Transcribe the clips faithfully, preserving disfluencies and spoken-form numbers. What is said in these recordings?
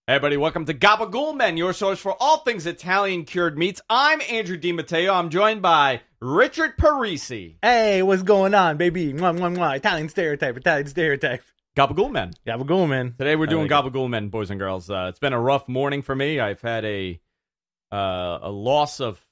Hey, everybody, welcome to Gabagool Men, your source for all things Italian cured meats. I'm Andrew DiMatteo. I'm joined by Richard Parisi. Hey, what's going on, baby? Mwah, mwah, mwah. Italian stereotype, Italian stereotype. Gabagool Men. Gabagool Men. Today we're doing like Gabagool Men, boys and girls. Uh, it's been a rough morning for me. I've had a uh, a loss of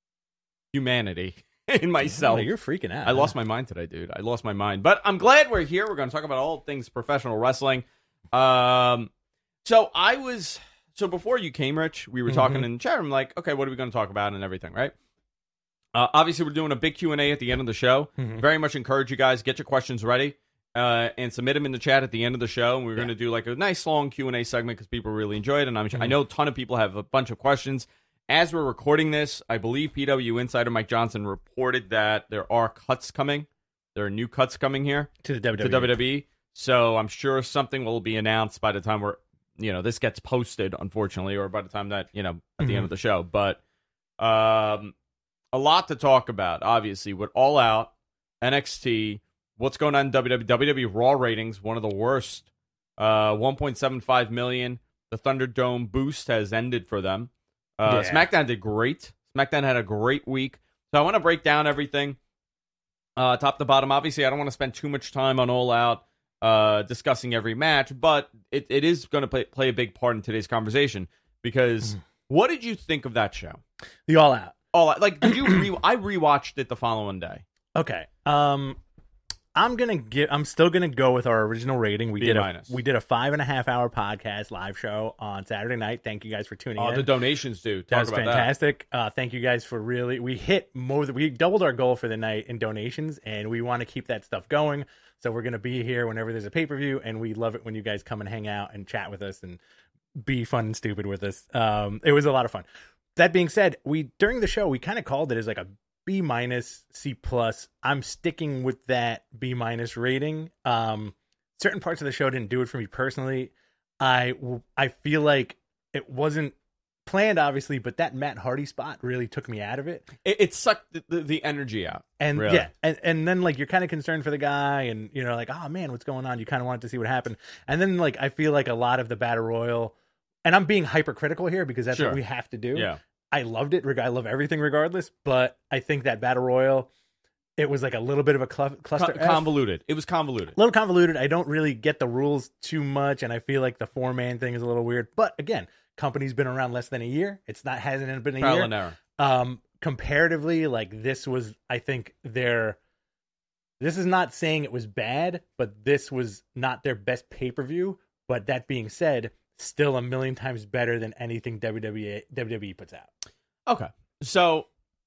humanity in myself. Oh, you're freaking out. I lost my mind today, dude. I lost my mind. But I'm glad we're here. We're going to talk about all things professional wrestling. Um... So I was, so before you came, Rich, we were talking Mm-hmm. in the chat room, like, okay, what are we going to talk about and everything, right? Uh, obviously, we're doing a big Q and A at the end of the show. Mhm. Very much encourage you guys, get your questions ready uh, and submit them in the chat at the end of the show. And we're Yeah. going to do like a nice long Q and A segment because people really enjoy it. And I'm, I Mhm. know a ton of people have a bunch of questions. As we're recording this, I believe P W Insider Mike Johnson reported that there are cuts coming. There are new cuts coming here to the W W E. to W W E. So I'm sure something will be announced by the time we're, you know, this gets posted, unfortunately, or by the time that, you know, at the Mm-hmm. end of the show. But um, a lot to talk about, obviously, with All Out, N X T, what's going on in W W E. W W E Raw ratings, one of the worst. Uh, one point seven five million. The Thunderdome boost has ended for them. Uh, Yeah. SmackDown did great. SmackDown had a great week. So I want to break down everything uh, top to bottom. Obviously, I don't want to spend too much time on All Out. Uh, discussing every match, but it, it is going to play, play a big part in today's conversation because Mhm. what did you think of that show? The All Out. All Out, like, did you re- I rewatched it the following day. Okay. Um, I'm gonna give. I'm still gonna go with our original rating. We B did a minus. we did a five and a half hour podcast live show on Saturday night. Thank you guys for tuning Oh, in. the donations, dude. That Talk was about fantastic. Uh, thank you guys for really. We hit more. Than, we doubled our goal for the night in donations, and we want to keep that stuff going. So we're gonna be here whenever there's a pay per view, and we love it when you guys come and hang out and chat with us and be fun and stupid with us. Um, it was a lot of fun. That being said, we during the show we kind of called it as like a B minus C plus. I'm sticking with that B minus rating. Um, certain parts of the show didn't do it for me personally. I I feel like it wasn't planned, obviously, but that Matt Hardy spot really took me out of it. It, it sucked the, the, the energy out. And Really? yeah, and, and then like you're kind of concerned for the guy, and you know, like, oh man, what's going on? You kind of wanted to see what happened, and then like I feel like a lot of the battle royal, and I'm being hypercritical here because that's Sure. what we have to do. Yeah. I loved it. reg- I love everything regardless, but I think that battle royal, it was like a little bit of a cl- cluster, Con- F. convoluted. It was convoluted. A little convoluted. I don't really get the rules too much, and I feel like the four man thing is a little weird. But again, company's been around less than a year. It's not hasn't been a Trial year. and error. Um, comparatively, like this was, I think their. This is not saying it was bad, but this was not their best pay per view. But that being said, still a million times better than anything W W E W W E puts out. Okay. So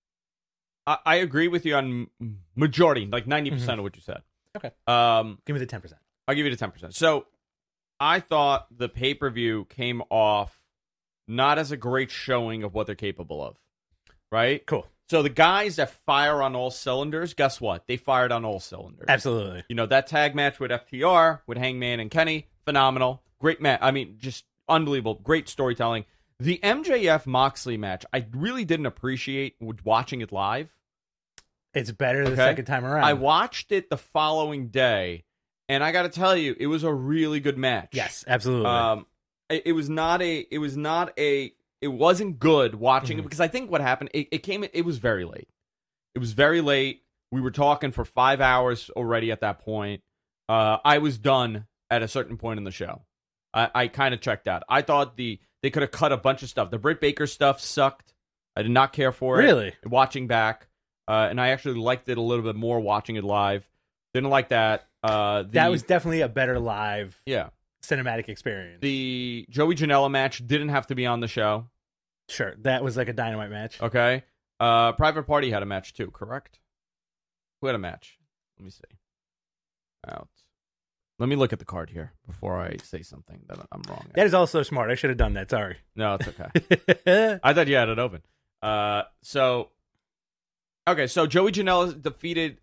I, I agree with you on m- majority, like ninety percent of what you said. Okay. Um, Give me the ten percent. I'll give you the ten percent. So I thought the pay-per-view came off not as a great showing of what they're capable of, right? Cool. So the guys that fire on all cylinders, guess what? They fired on all cylinders. Absolutely. You know, that tag match with F T R, with Hangman and Kenny, phenomenal. Great match. I mean, just unbelievable. Great storytelling. The M J F Moxley match, I really didn't appreciate watching it live. It's better the Okay. second time around. I watched it the following day, and I got to tell you, it was a really good match. Yes, absolutely. Um, it, it was not a. It was not a. It wasn't good watching it Mhm. because I think what happened. It, it came. It was very late. It was very late. We were talking for five hours already at that point. Uh, I was done at a certain point in the show. I, I kind of checked out. I thought the they could have cut a bunch of stuff. The Britt Baker stuff sucked. I did not care for it. Really? Watching back, uh, and I actually liked it a little bit more watching it live. Didn't like that. Uh, the, that was definitely a better live yeah. cinematic experience. The Joey Janela match didn't have to be on the show. Sure, that was like a dynamite match. Okay. Uh, Private Party had a match too, correct? Who had a match? Let me see. Out. Let me look at the card here before I say something that I'm wrong at. That is also smart. I should have done that. Sorry. No, it's okay. I thought you had it open. Uh, so, okay, so Joey Janela defeated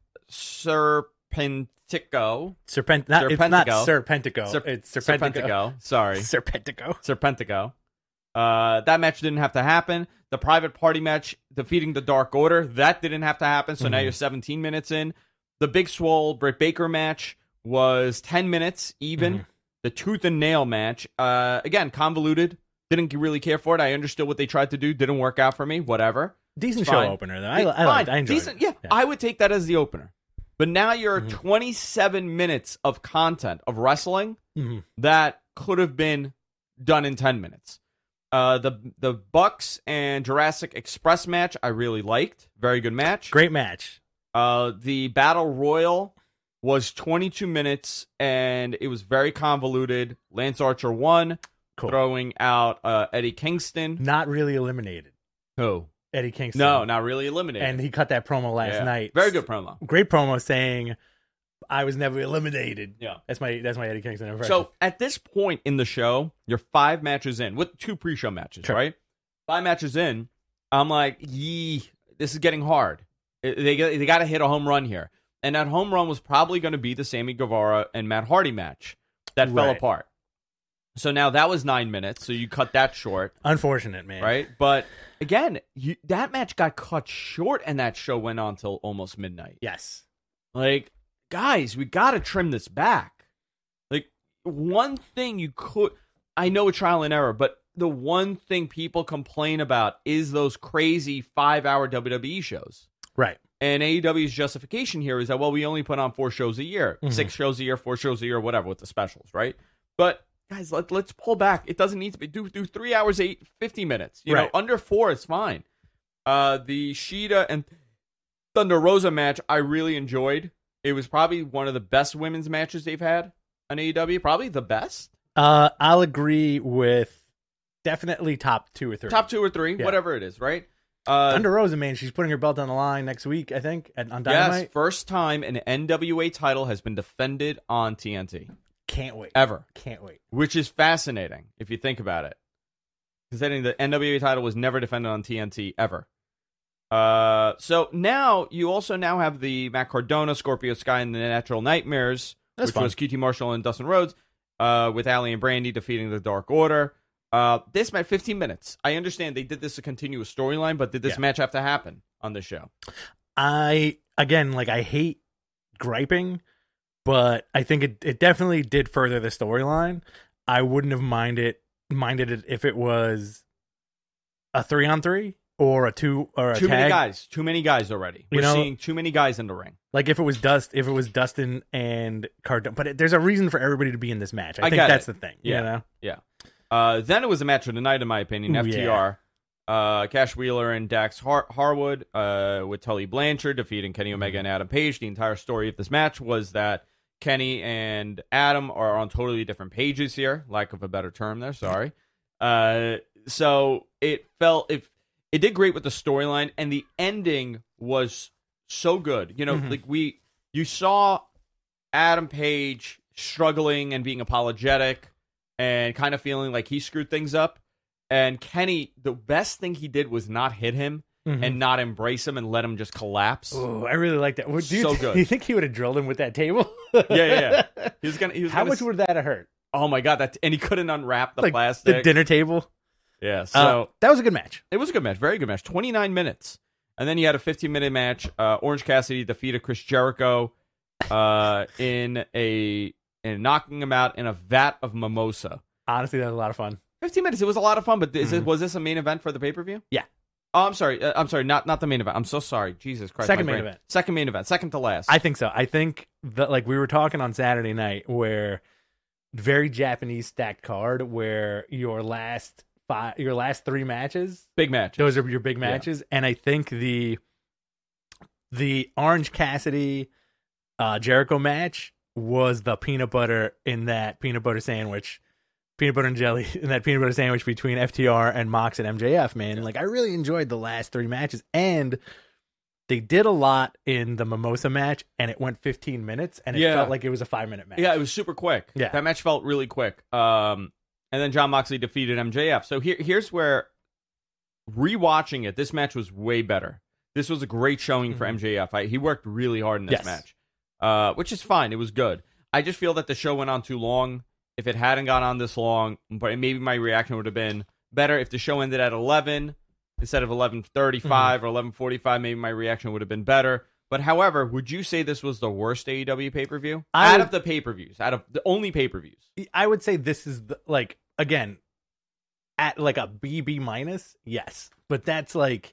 Serpentico. Serpent. Not, it's not Serpentico. Serpentico. Serp- it's Serpentico. Serpentico. Sorry. Serpentico. Serpentico. Uh, that match didn't have to happen. The Private Party match defeating the Dark Order, that didn't have to happen. So now Mhm. you're seventeen minutes in. The Big Swole Britt Baker match was ten minutes even. Mhm. the tooth and nail match. Uh, again, convoluted. Didn't really care for it. I understood what they tried to do. Didn't work out for me. Whatever. Decent It's show fine. opener, though. I, It's I, liked, fine. I enjoyed Decent, it. yeah, Yeah. I would take that as the opener. But now you're Mhm. twenty-seven minutes of content of wrestling Mhm. that could have been done in ten minutes. Uh, the the Bucks and Jurassic Express match I really liked. Very good match. Great match. Uh, the Battle Royal was twenty-two minutes, and it was very convoluted. Lance Archer won, Cool. throwing out uh, Eddie Kingston. Not really eliminated. Who? Eddie Kingston. No, not really eliminated. And he cut that promo last Yeah. night. Very good promo. Great promo saying, "I was never eliminated." Yeah. That's my that's my Eddie Kingston impression. So at this point in the show, you're five matches in with two pre-show matches, Sure. right? Five matches in, I'm like, yee, this is getting hard. They they got to hit a home run here, and that home run was probably going to be the Sammy Guevara and Matt Hardy match that fell Right. apart. So now that was nine minutes, so you cut that short, Unfortunate, man. right? But again, you, that match got cut short, and that show went on till almost midnight. Yes. Like, guys, we got to trim this back. Like, one thing you could, I know it's trial and error, but the one thing people complain about is those crazy five-hour W W E shows. Right. And A E W's justification here is that, well, we only put on four shows a year, Mhm. six shows a year, four shows a year, whatever, with the specials, right? But guys, let, let's pull back. It doesn't need to be do do three hours, eight, fifty minutes. You Right. know, under four is fine. Uh, the Shida and Thunder Rosa match I really enjoyed. It was probably one of the best women's matches they've had on A E W. Probably the best. Uh, I'll agree with definitely top two or three. Top two or three, Yeah. whatever it is, right? Uh, Thunder Rosa, man, she's putting her belt on the line next week, I think, at, on yes, Dynamite. first time an N W A title has been defended on T N T. Can't wait. Ever. Can't wait. Which is fascinating if you think about it. Considering the N W A title was never defended on T N T ever. Uh, so now you also now have the Matt Cardona, Scorpio Sky, and the Natural Nightmares, That's which fun. was Q T Marshall and Dustin Rhodes, uh, with Allie and Brandy defeating the Dark Order. Uh, this match, fifteen minutes. I understand they did this a continuous storyline, but did this Yeah. match have to happen on this show? I, again, like, I hate griping, but I think it, it definitely did further the storyline. I wouldn't have minded minded it if it was a three on three or a two or a Too tag. many guys. Too many guys already. You We're know- seeing too many guys in the ring. Like if it was Dust, if it was Dustin and Cardona, but it, there's a reason for everybody to be in this match. I, I think get that's it. the thing. Yeah. You know? Yeah. Uh, then it was a match of the night, in my opinion. Ooh, F T R. Uh, Cash Wheeler and Dax Har- Harwood uh, with Tully Blanchard defeating Kenny Omega and Adam Page. The entire story of this match was that Kenny and Adam are on totally different pages here. Lack of a better term there, sorry. Uh, so it felt, it, it did great with the storyline, and the ending was so good. You know, Mhm. like we, you saw Adam Page struggling and being apologetic and kind of feeling like he screwed things up. And Kenny, the best thing he did was not hit him Mhm. and not embrace him and let him just collapse. Oh, I really like that. Well, do you, So th- good. Do you think he would have drilled him with that table? Yeah, yeah, yeah. He was gonna. He was How gonna, much would that have hurt? Oh my god! That and he couldn't unwrap the Like plastic. the dinner table. yeah. So Uh, that was a good match. it was a good match. Very good match. twenty-nine minutes. And then you had a fifteen minute match. Uh, Orange Cassidy defeated Chris Jericho uh, in a in knocking him out in a vat of mimosa. Honestly, that was a lot of fun. fifteen minutes. It was a lot of fun. But is it, Mhm. was this a main event for the pay per view? Yeah. Oh, I'm sorry. Uh, I'm sorry. Not not the main event. I'm so sorry. Jesus Christ. Second my main brain. event. Second main event. Second to last. I think so. I think that like we were talking on Saturday night where very Japanese stacked card where your last five your last three matches, Big match. those are your big Yeah. matches. And I think the the Orange Cassidy uh Jericho match was the peanut butter in that peanut butter sandwich. Peanut butter and jelly in that peanut butter sandwich between F T R and Mox and M J F, man. Like I really enjoyed the last three matches. And they did a lot in the Mimosa match, and it went fifteen minutes, and it Yeah. felt like it was a five minute match. Yeah, it was super quick. Yeah. That match felt really quick. Um, and then John Moxley defeated M J F. So here, here's where rewatching it, this match was way better. This was a great showing for Mhm. M J F. I, he worked really hard in this Yes. match, uh, which is fine. It was good. I just feel that the show went on too long. If it hadn't gone on this long, but maybe my reaction would have been better. If the show ended at eleven instead of eleven thirty-five or eleven forty-five, maybe my reaction would have been better. But however, would you say this was the worst A E W pay per view I out would- of the pay per views? Out of the only pay per views? I would say this is the, like again at like a B B minus, yes, but that's like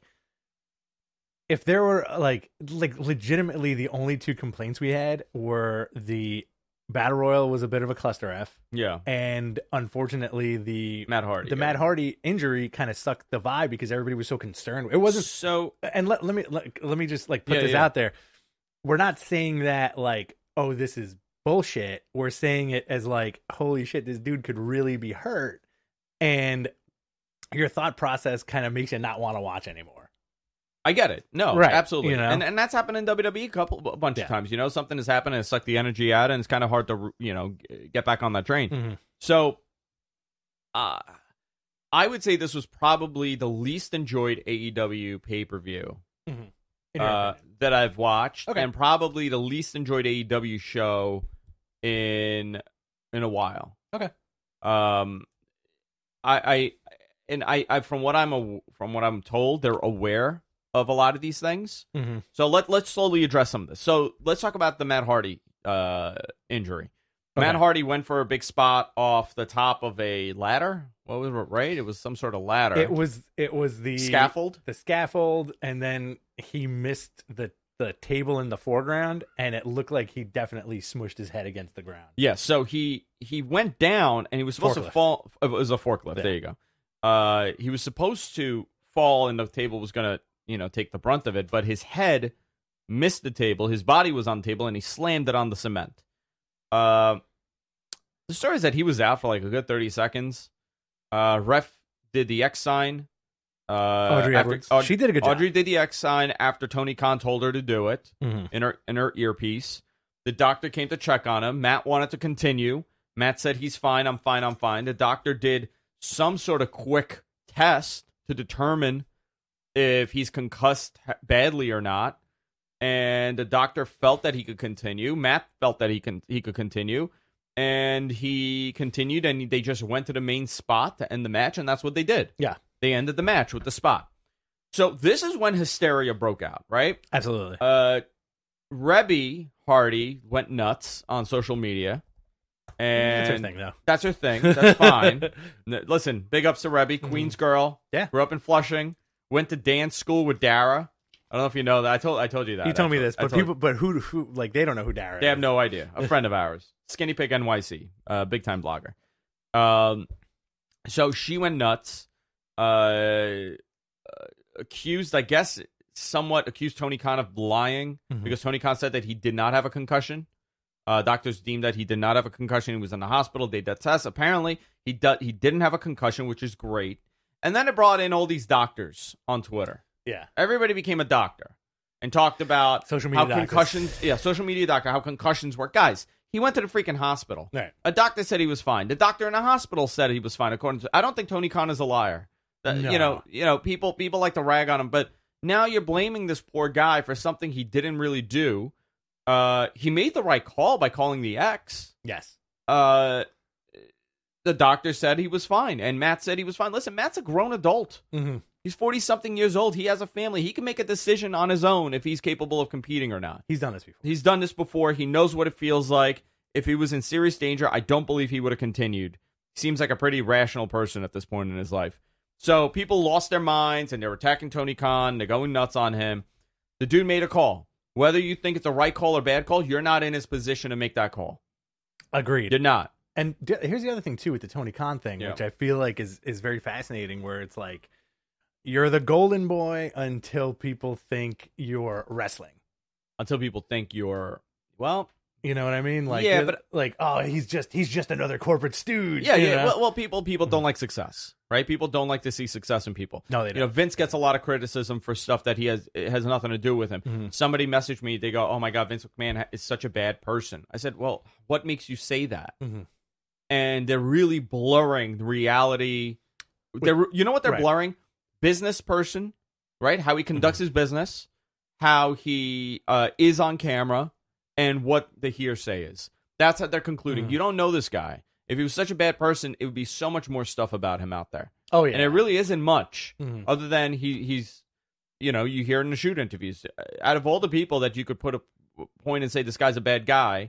if there were like like legitimately the only two complaints we had were the Battle Royal was a bit of a cluster F, Yeah, and unfortunately the Matt Hardy. the yeah. Matt Hardy injury kind of sucked the vibe because everybody was so concerned. It wasn't so. and let, let me let, let me just like put Yeah, this yeah. out there. We're not saying that like, oh, this is bullshit. We're saying it as like, holy shit, this dude could really be hurt, and your thought process kind of makes you not want to watch anymore. I get it. No, Right, absolutely. you know? And and that's happened in W W E a couple a bunch Yeah. of times. You know, something has happened and it sucked the energy out, and it's kind of hard to you know g- get back on that train. Mhm. So, uh, I would say this was probably the least enjoyed A E W pay per view In your uh, opinion. that I've watched, Okay. and probably the least enjoyed A E W show in in a while. Okay. Um, I, I and I, I from what I'm a, from what I'm told, they're aware of a lot of these things. Mhm. So let let's slowly address some of this. So let's talk about the Matt Hardy uh, injury. Okay. Matt Hardy went for a big spot off the top of a ladder. What was it? Right? It was some sort of ladder. It was it was the scaffold. the scaffold, and then he missed the the table in the foreground, and it looked like he definitely smushed his head against the ground. Yeah, so he he went down and he was supposed to Forklift. fall. It was a forklift. Yeah. There you go. Uh, he was supposed to fall, and the table was gonna, you know, take the brunt of it. But his head missed the table. His body was on the table, and he slammed it on the cement. Uh, the story is that he was out for like a good thirty seconds. Uh, ref did the X sign. Uh, Audrey after- Edwards, Aud- she did a good job. Audrey did the X sign after Tony Khan told her to do it Mhm. in her in her earpiece. The doctor came to check on him. Matt wanted to continue. Matt said he's fine, I'm fine, I'm fine. The doctor did some sort of quick test to determine if he's concussed ha- badly or not. And the doctor felt that he could continue. Matt felt that he can he could continue. And he continued, and they just went to the main spot to end the match, and that's what they did. Yeah. They ended the match with the spot. So this is when hysteria broke out, right? Absolutely. Uh, Rebby Hardy went nuts on social media, and That's her thing, though. that's her thing. That's fine. N- Listen, big ups to Rebby, Queens girl. Yeah. Grew up in Flushing. Went to dance school with Dara. I don't know if you know that. I told I told you that. You told me actually. this, I but told- people, but who, who, like, they don't know who Dara they is. have no idea. A friend of ours, Skinny Pig N Y C, uh, big time blogger. Um, so she went nuts. Uh, uh, accused, I guess, somewhat accused Tony Khan of lying Mhm. because Tony Khan said that he did not have a concussion. Uh, doctors deemed that he did not have a concussion. He was in the hospital. They did tests. Apparently, he do- he didn't have a concussion, which is great. And then it brought in all these doctors on Twitter. Yeah. Everybody became a doctor and talked about Social how media doctors. concussions, yeah, social media doctor, how concussions work. Guys, he went to the freaking hospital. Right. A doctor said he was fine. The doctor in the hospital said he was fine. According to, I don't think Tony Khan is a liar. That- No. You know, you know, people people like to rag on him, but now you're blaming this poor guy for something he didn't really do. Uh, he made the right call by calling the X. Yes. Uh, the doctor said he was fine, and Matt said he was fine. Listen, Matt's a grown adult. Mm-hmm. He's forty-something years old. He has a family. He can make a decision on his own if he's capable of competing or not. He's done this before. He's done this before. He knows what it feels like. If he was in serious danger, I don't believe he would have continued. Seems like a pretty rational person at this point in his life. So people lost their minds, and they're attacking Tony Khan. They're going nuts on him. The dude made a call. Whether you think it's a right call or bad call, you're not in his position to make that call. Agreed. Did not. And d- here's the other thing too with the Tony Khan thing, Yeah. which I feel like is is very fascinating. Where it's like you're the golden boy until people think you're wrestling. Until people think you're, well, You know what I mean? Like, Yeah, you're- but- like, oh, he's just he's just another corporate stooge. yeah, you yeah. know? Well, well, people people don't like success, right? People don't like to see success in people. no, they You know, don't. Vince gets a lot of criticism for stuff that he has it has nothing to do with him. Mhm. Somebody messaged me. They go, "Oh my God, Vince McMahon ha- is such a bad person." I said, "Well, what makes you say that?" Mhm. And they're really blurring the reality. They're, you know what they're Right. blurring? Business person, right? How he conducts his business, how he uh, is on camera, and what the hearsay is. That's what they're concluding. Mhm. You don't know this guy. If he was such a bad person, it would be so much more stuff about him out there. Oh yeah, And it really isn't much, Mhm. other than he he's you know, you hear in the shoot interviews. Out of all the people that you could put a point and say this guy's a bad guy,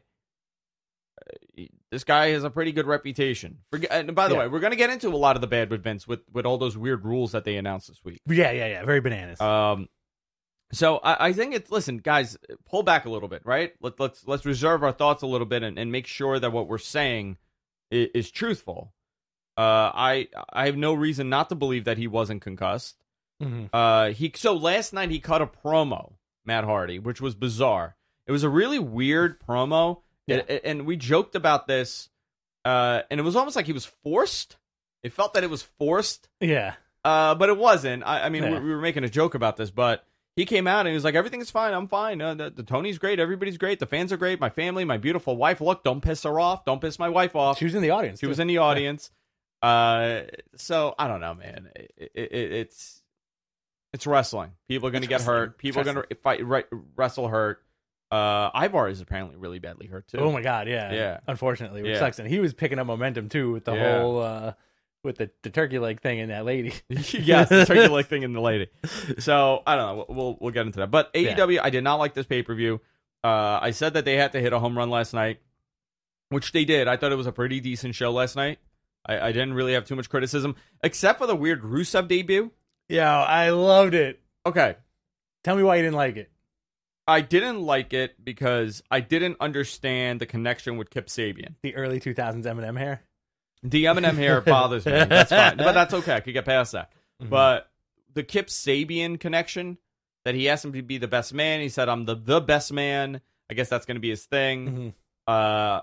this guy has a pretty good reputation. Forget, and by the Yeah. way, we're going to get into a lot of the bad with Vince with, with all those weird rules that they announced this week. Yeah, yeah, yeah. Very bananas. Um, so I, I think it's listen, guys, pull back a little bit, right? Let, let's let's reserve our thoughts a little bit and, and make sure that what we're saying is, is truthful. Uh, I I have no reason not to believe that he wasn't concussed. mm-hmm. Uh, he so last night he cut a promo, Matt Hardy, which was bizarre. It was a really weird promo, Yeah. and, and we joked about this. Uh, and it was almost like he was forced. It felt that it was forced. Yeah. Uh, but it wasn't. I, I mean, Yeah. we, we were making a joke about this, but he came out and he was like, "Everything's fine. I'm fine. Uh, the, the Tony's great. Everybody's great. The fans are great. My family, my beautiful wife. Look, don't piss her off. Don't piss my wife off. She was in the audience. She too. was in the audience." Uh, so I don't know, man. It, it, it, it's it's wrestling. People are going to get wrestling. hurt. People It's are going to fight, right, wrestle hurt. Uh, Ivar is apparently really badly hurt too. Oh my god, yeah, Yeah. Unfortunately, which Yeah. sucks. And he was picking up momentum too with the Yeah. whole uh, with the, the turkey leg thing and that lady. Yes, the turkey leg thing in the lady. So I don't know. We'll we'll, we'll get into that. But A E W, I did not like this pay per view. Uh, I said that they had to hit a home run last night, which they did. I thought it was a pretty decent show last night. I, I didn't really have too much criticism, except for the weird Rusev debut. Yeah, I loved it. Okay, Tell me why you didn't like it. I didn't like it because I didn't understand the connection with Kip Sabian. The early two thousands Eminem hair. The Eminem hair bothers me. That's fine, but that's okay. I could get past that. Mhm. But the Kip Sabian connection, that he asked him to be the best man. He said, "I'm the the best man." I guess that's going to be his thing. Mhm. Uh,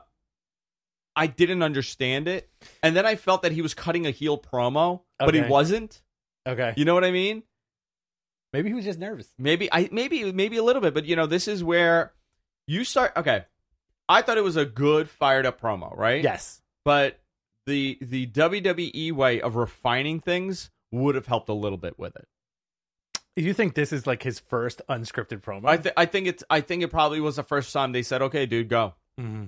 I didn't understand it, and then I felt that he was cutting a heel promo, but he Okay. wasn't. Okay, You know what I mean? maybe he was just nervous. Maybe I maybe maybe a little bit, but you know, this is where you start. Okay, I thought it was a good fired up promo, right? Yes. But the the W W E way of refining things would have helped a little bit with it. You think this is like his first unscripted promo? I th- I think it's I think it probably was the first time they said, "Okay, dude, go." Mhm.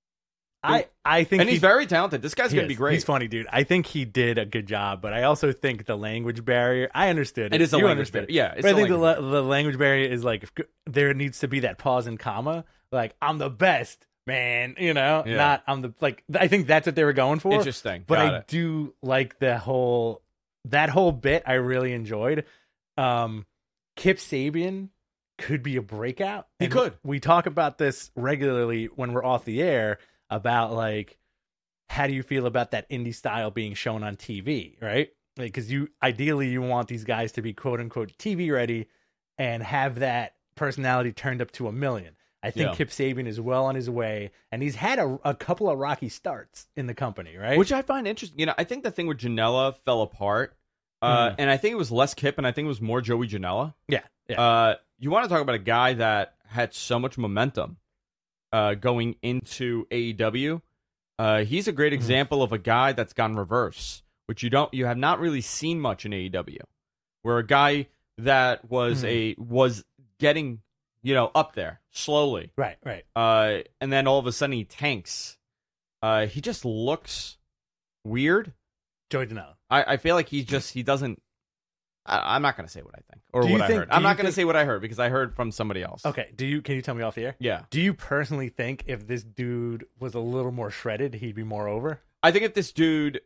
I I think And he's he- very talented. This guy's he gonna is. be great. He's funny, dude. I think he did a good job, but I also think the language barrier. I understood it. It is a You language understood barrier. it. Yeah, it's but I a think the language la- the language barrier is like if, there needs to be that pause and comma. Like I'm the best, man. You know, Yeah. not I'm the like. I think that's what they were going for. Interesting. But Got I it. do like the whole that whole bit. I really enjoyed. Um, Kip Sabian could be a breakout. He And could. We talk about this regularly when we're off the air about like how do you feel about that indie style being shown on T V, right? Because you ideally you want these guys to be quote unquote T V ready and have that personality turned up to a million. I think Yeah. Kip Sabian is well on his way, and he's had a, a couple of rocky starts in the company, right? Which I find interesting. You know, I think the thing with Janela fell apart, uh, Mhm. and I think it was less Kip, and I think it was more Joey Janela. yeah, yeah. Uh, you want to talk about a guy that had so much momentum uh, going into A E W. Uh, he's a great Mhm. example of a guy that's gone reverse, which you don't, you have not really seen much in A E W, where a guy that was Mhm. a was getting, you know, up there slowly, right, right. uh, and then all of a sudden he tanks. Uh, he just looks weird. Joey Janela. I, I feel like he just he doesn't. I, I'm not going to say what I think or Do you what I think- heard. do I'm you not going to think- say what I heard because I heard from somebody else. Okay, do you can you tell me off the air? Yeah, Do you personally think if this dude was a little more shredded, he'd be more over? I think if this dude.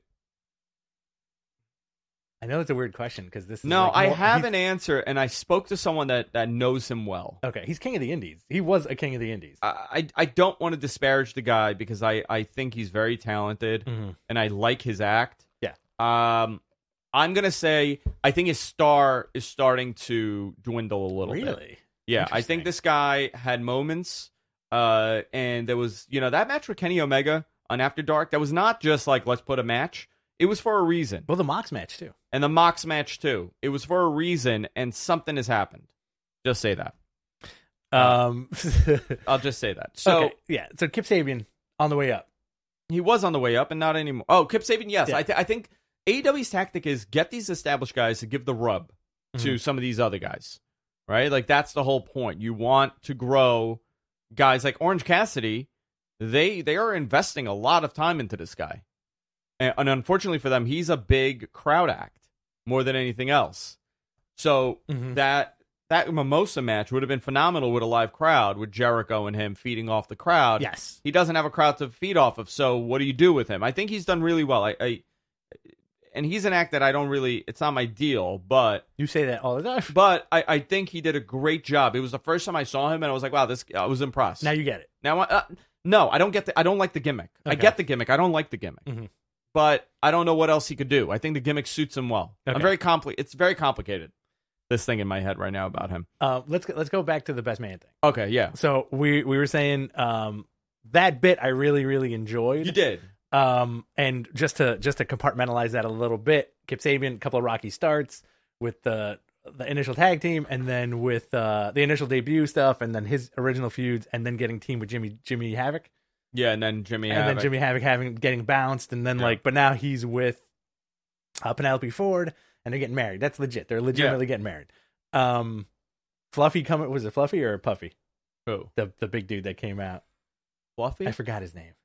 I know it's a weird question because this is No, like I more- have he's- an answer, and I spoke to someone that that knows him well. Okay, he's king of the indies. He was a king of the indies. I I, I don't want to disparage the guy because I I think he's very talented Mhm. and I like his act. Yeah. Um, I'm gonna say I think his star is starting to dwindle a little bit. Really? Yeah, I Interesting. think this guy had moments, uh, and there was, you know, that match with Kenny Omega on After Dark. That was not just like let's put a match. It was for a reason, Well, the Mox match too. and the Mox match too. It was for a reason, and something has happened. Just say that. Um. I'll just say that. So okay, yeah. So Kip Sabian on the way up. he was on the way up, and not anymore. Oh, Kip Sabian, yes. Yeah. I, th- I think A E W's tactic is get these established guys to give the rub to Mhm. some of these other guys, right? Like that's the whole point. You want to grow guys like Orange Cassidy. They they are investing a lot of time into this guy, and, and unfortunately for them, he's a big crowd act more than anything else. So Mhm. that that Mimosa match would have been phenomenal with a live crowd, with Jericho and him feeding off the crowd. Yes. He doesn't have a crowd to feed off of, so what do you do with him? I think he's done really well. I, I and he's an act that I don't really, it's not my deal, but You say that all the time. but I, I think he did a great job. It was the first time I saw him, and I was like, wow, this I was impressed. Now you get it. Now, uh, no, I don't get the, I don't like the gimmick. I Okay. get the gimmick. I don't like the gimmick. Mhm. But I don't know what else he could do. I think the gimmick suits him well. Okay. I'm very compli- It's very complicated, this thing in my head right now about him. Uh, let's go, let's go back to the best man thing. Okay, yeah. So we we were saying um, that bit I really really enjoyed. You did. Um, and just to just to compartmentalize that a little bit, Kip Sabian, a couple of rocky starts with the the initial tag team, and then with uh, the initial debut stuff, and then his original feuds, and then getting teamed with Jimmy Jimmy Havoc, Yeah, and then Jimmy and Havoc. then Jimmy Havoc having getting bounced, and then Yeah. like, but now he's with uh, Penelope Ford, and they're getting married. That's legit. They're legitimately getting married. Um, Fluffy coming was it Fluffy or Puffy? Who? The the big dude that came out. Fluffy? I forgot his name.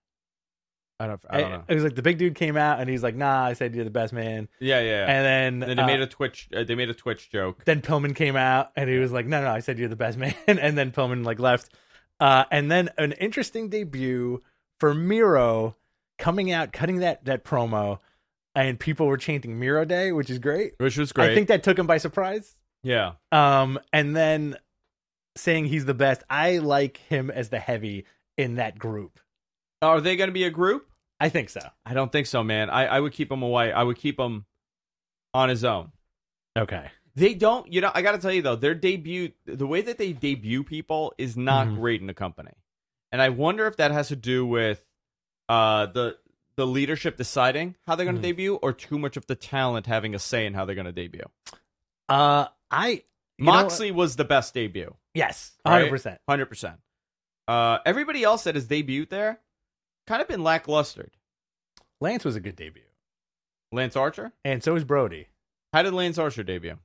I don't, I don't It, know. it was like the big dude came out and he's like, "Nah, I said you're the best man." Yeah, yeah. yeah. And then, And then they uh, made a Twitch. Uh, they made a Twitch joke. then Pillman came out and he was like, "No, no, I said you're the best man." And then Pillman like left. Uh, and then an interesting debut for Miro coming out, cutting that that promo, and people were chanting Miro Day, which is great. Which was great. I think that took him by surprise. Yeah. Um, and then saying he's the best. I like him as the heavy in that group. Are they going to be a group? I think so. I don't think so, man. I, I would keep him away. I would keep him on his own. Okay. They don't, you know, I got to tell you, though, their debut, the way that they debut people is not Mhm. great in the company. And I wonder if that has to do with uh, the the leadership deciding how they're going to Mhm. debut, or too much of the talent having a say in how they're going to debut. Uh, I you know what? Moxley was the best debut, Yes, Right? one hundred percent. one hundred percent. Uh, everybody else that has debuted there kind of been lackluster. Lance was a good debut, Lance Archer? and so is Brody. How did Lance Archer debut?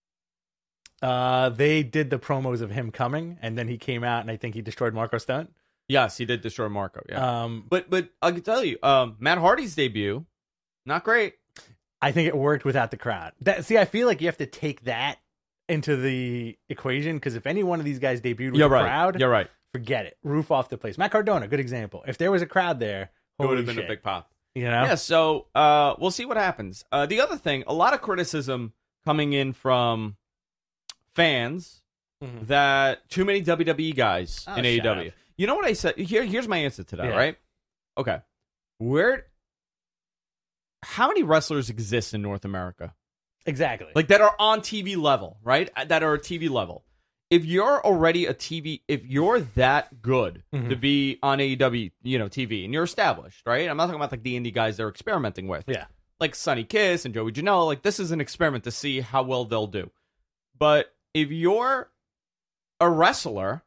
Uh, they did the promos of him coming, and then he came out, and I think he destroyed Marco Stunt. Yes, he did destroy Marco, yeah. Um, But but I can tell you, um, Matt Hardy's debut, not great. I think it worked without the crowd. That see, I feel like you have to take that into the equation because if any one of these guys debuted with You're a right. crowd, You're right. forget it. Roof off the place. Matt Cardona, good example. If there was a crowd there, It holy would have been shit. a big pop. You know? Yeah, so uh, we'll see what happens. Uh, the other thing, a lot of criticism coming in from fans Mhm. that too many W W E guys Oh, in A E W. shut up. You know what I said? Here, here's my answer to that, Yeah. right? Okay. Where, how many wrestlers exist in North America? Exactly. Like that are on T V level, right? That are T V level. If you're already a T V, if you're that good Mhm. to be on A E W, you know, T V, and you're established, right? I'm not talking about like the indie guys they're experimenting with. yeah. Like Sonny Kiss and Joey Janela. Like this is an experiment to see how well they'll do. But if you're a wrestler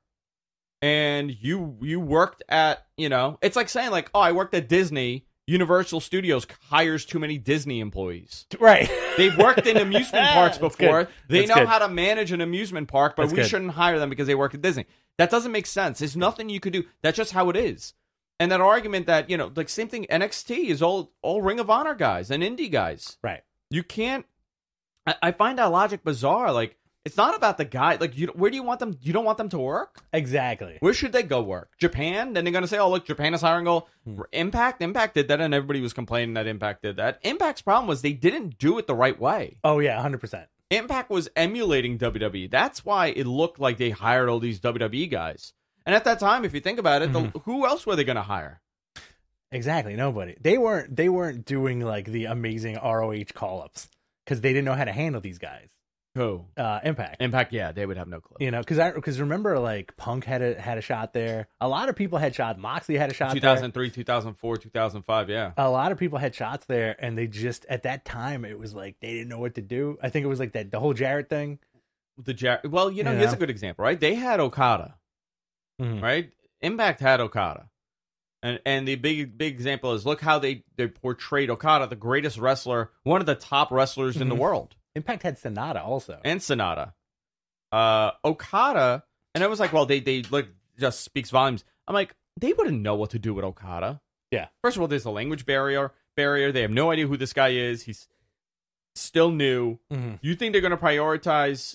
and you you worked at, you know, it's like saying like, oh, I worked at Disney. Universal Studios hires too many Disney employees. Right. They've worked in amusement parks That's before. good. They That's know good. how to manage an amusement park, but That's we good. shouldn't hire them because they work at Disney. That doesn't make sense. There's nothing you could do. That's just how it is. And that argument that, you know, like same thing, N X T is all all Ring of Honor guys and indie guys. Right. You can't. I, I find that logic bizarre. Like it's not about the guy. Like you, where do you want them? You don't want them to work. Exactly. Where should they go work? Japan? Then they're going to say, oh, look, Japan is hiring all Hmm. Impact. Impact did that, and everybody was complaining that Impact did that. Impact's problem was they didn't do it the right way. Oh yeah, one hundred percent. Impact was emulating W W E. That's why it looked like they hired all these W W E guys. And at that time, if you think about it, Mm-hmm. the, who else were they going to hire? Exactly. Nobody. They weren't. They weren't doing like the amazing R O H call ups because they didn't know how to handle these guys. Who? Uh, Impact. Impact, yeah, they would have no clue. You know, because I because remember like Punk had a had a shot there. A lot of people had shots. Moxley had a shot two thousand three, two thousand four, two thousand five, yeah. there. A lot of people had shots there, and they just at that time it was like they didn't know what to do. I think it was like that the whole Jarrett thing. The Jar- Well, you know, Yeah. here's a good example, right? They had Okada, Mhm. right? Impact had Okada. And and the big big example is look how they, they portrayed Okada, the greatest wrestler, one of the top wrestlers in the Mhm. world. Impact had Sonata also. And Sonata. Uh, Okada, and I was like, well, they they like just speaks volumes. I'm like, they wouldn't know what to do with Okada. Yeah. First of all, there's a language barrier. Barrier. They have no idea who this guy is. He's still new. Mhm. You think they're going to prioritize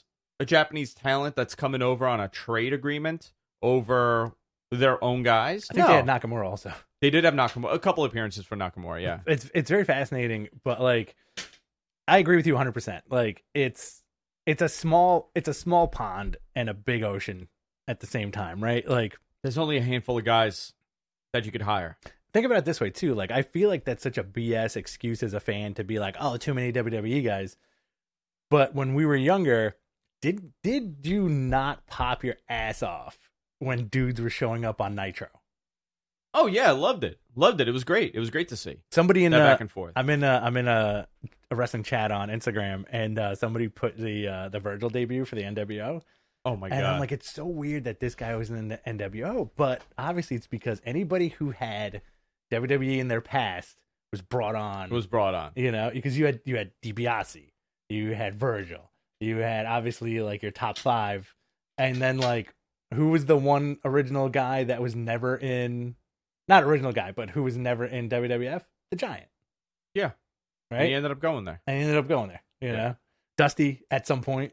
a Japanese talent that's coming over on a trade agreement over their own guys. I think no. they had Nakamura also. They did have Nakamura, a couple appearances for Nakamura, yeah. It's it's very fascinating, but like I agree with you one hundred percent. Like it's it's a small it's a small pond and a big ocean at the same time, right? Like there's only a handful of guys that you could hire. Think about it this way too. Like I feel like that's such a B S excuse as a fan to be like, "Oh, too many W W E guys." But when we were younger, did did you not pop your ass off when dudes were showing up on Nitro? Oh yeah, I loved it. Loved it. It was great. It was great to see. Somebody in that uh, back and forth. I'm in a I'm in a, a wrestling chat on Instagram, and uh, somebody put the uh, the Virgil debut for the N W O. Oh my god! And I'm like, it's so weird that this guy was in the N W O, but obviously it's because anybody who had W W E in their past was brought on. Was brought on. You know, because you had you had DiBiase, you had Virgil, you had obviously like your top five, and then like who was the one original guy that was never in, not original guy, but who was never in W W F? The Giant. Yeah. Right. And he ended up going there. And he ended up going there. You Yeah. know, Dusty at some point.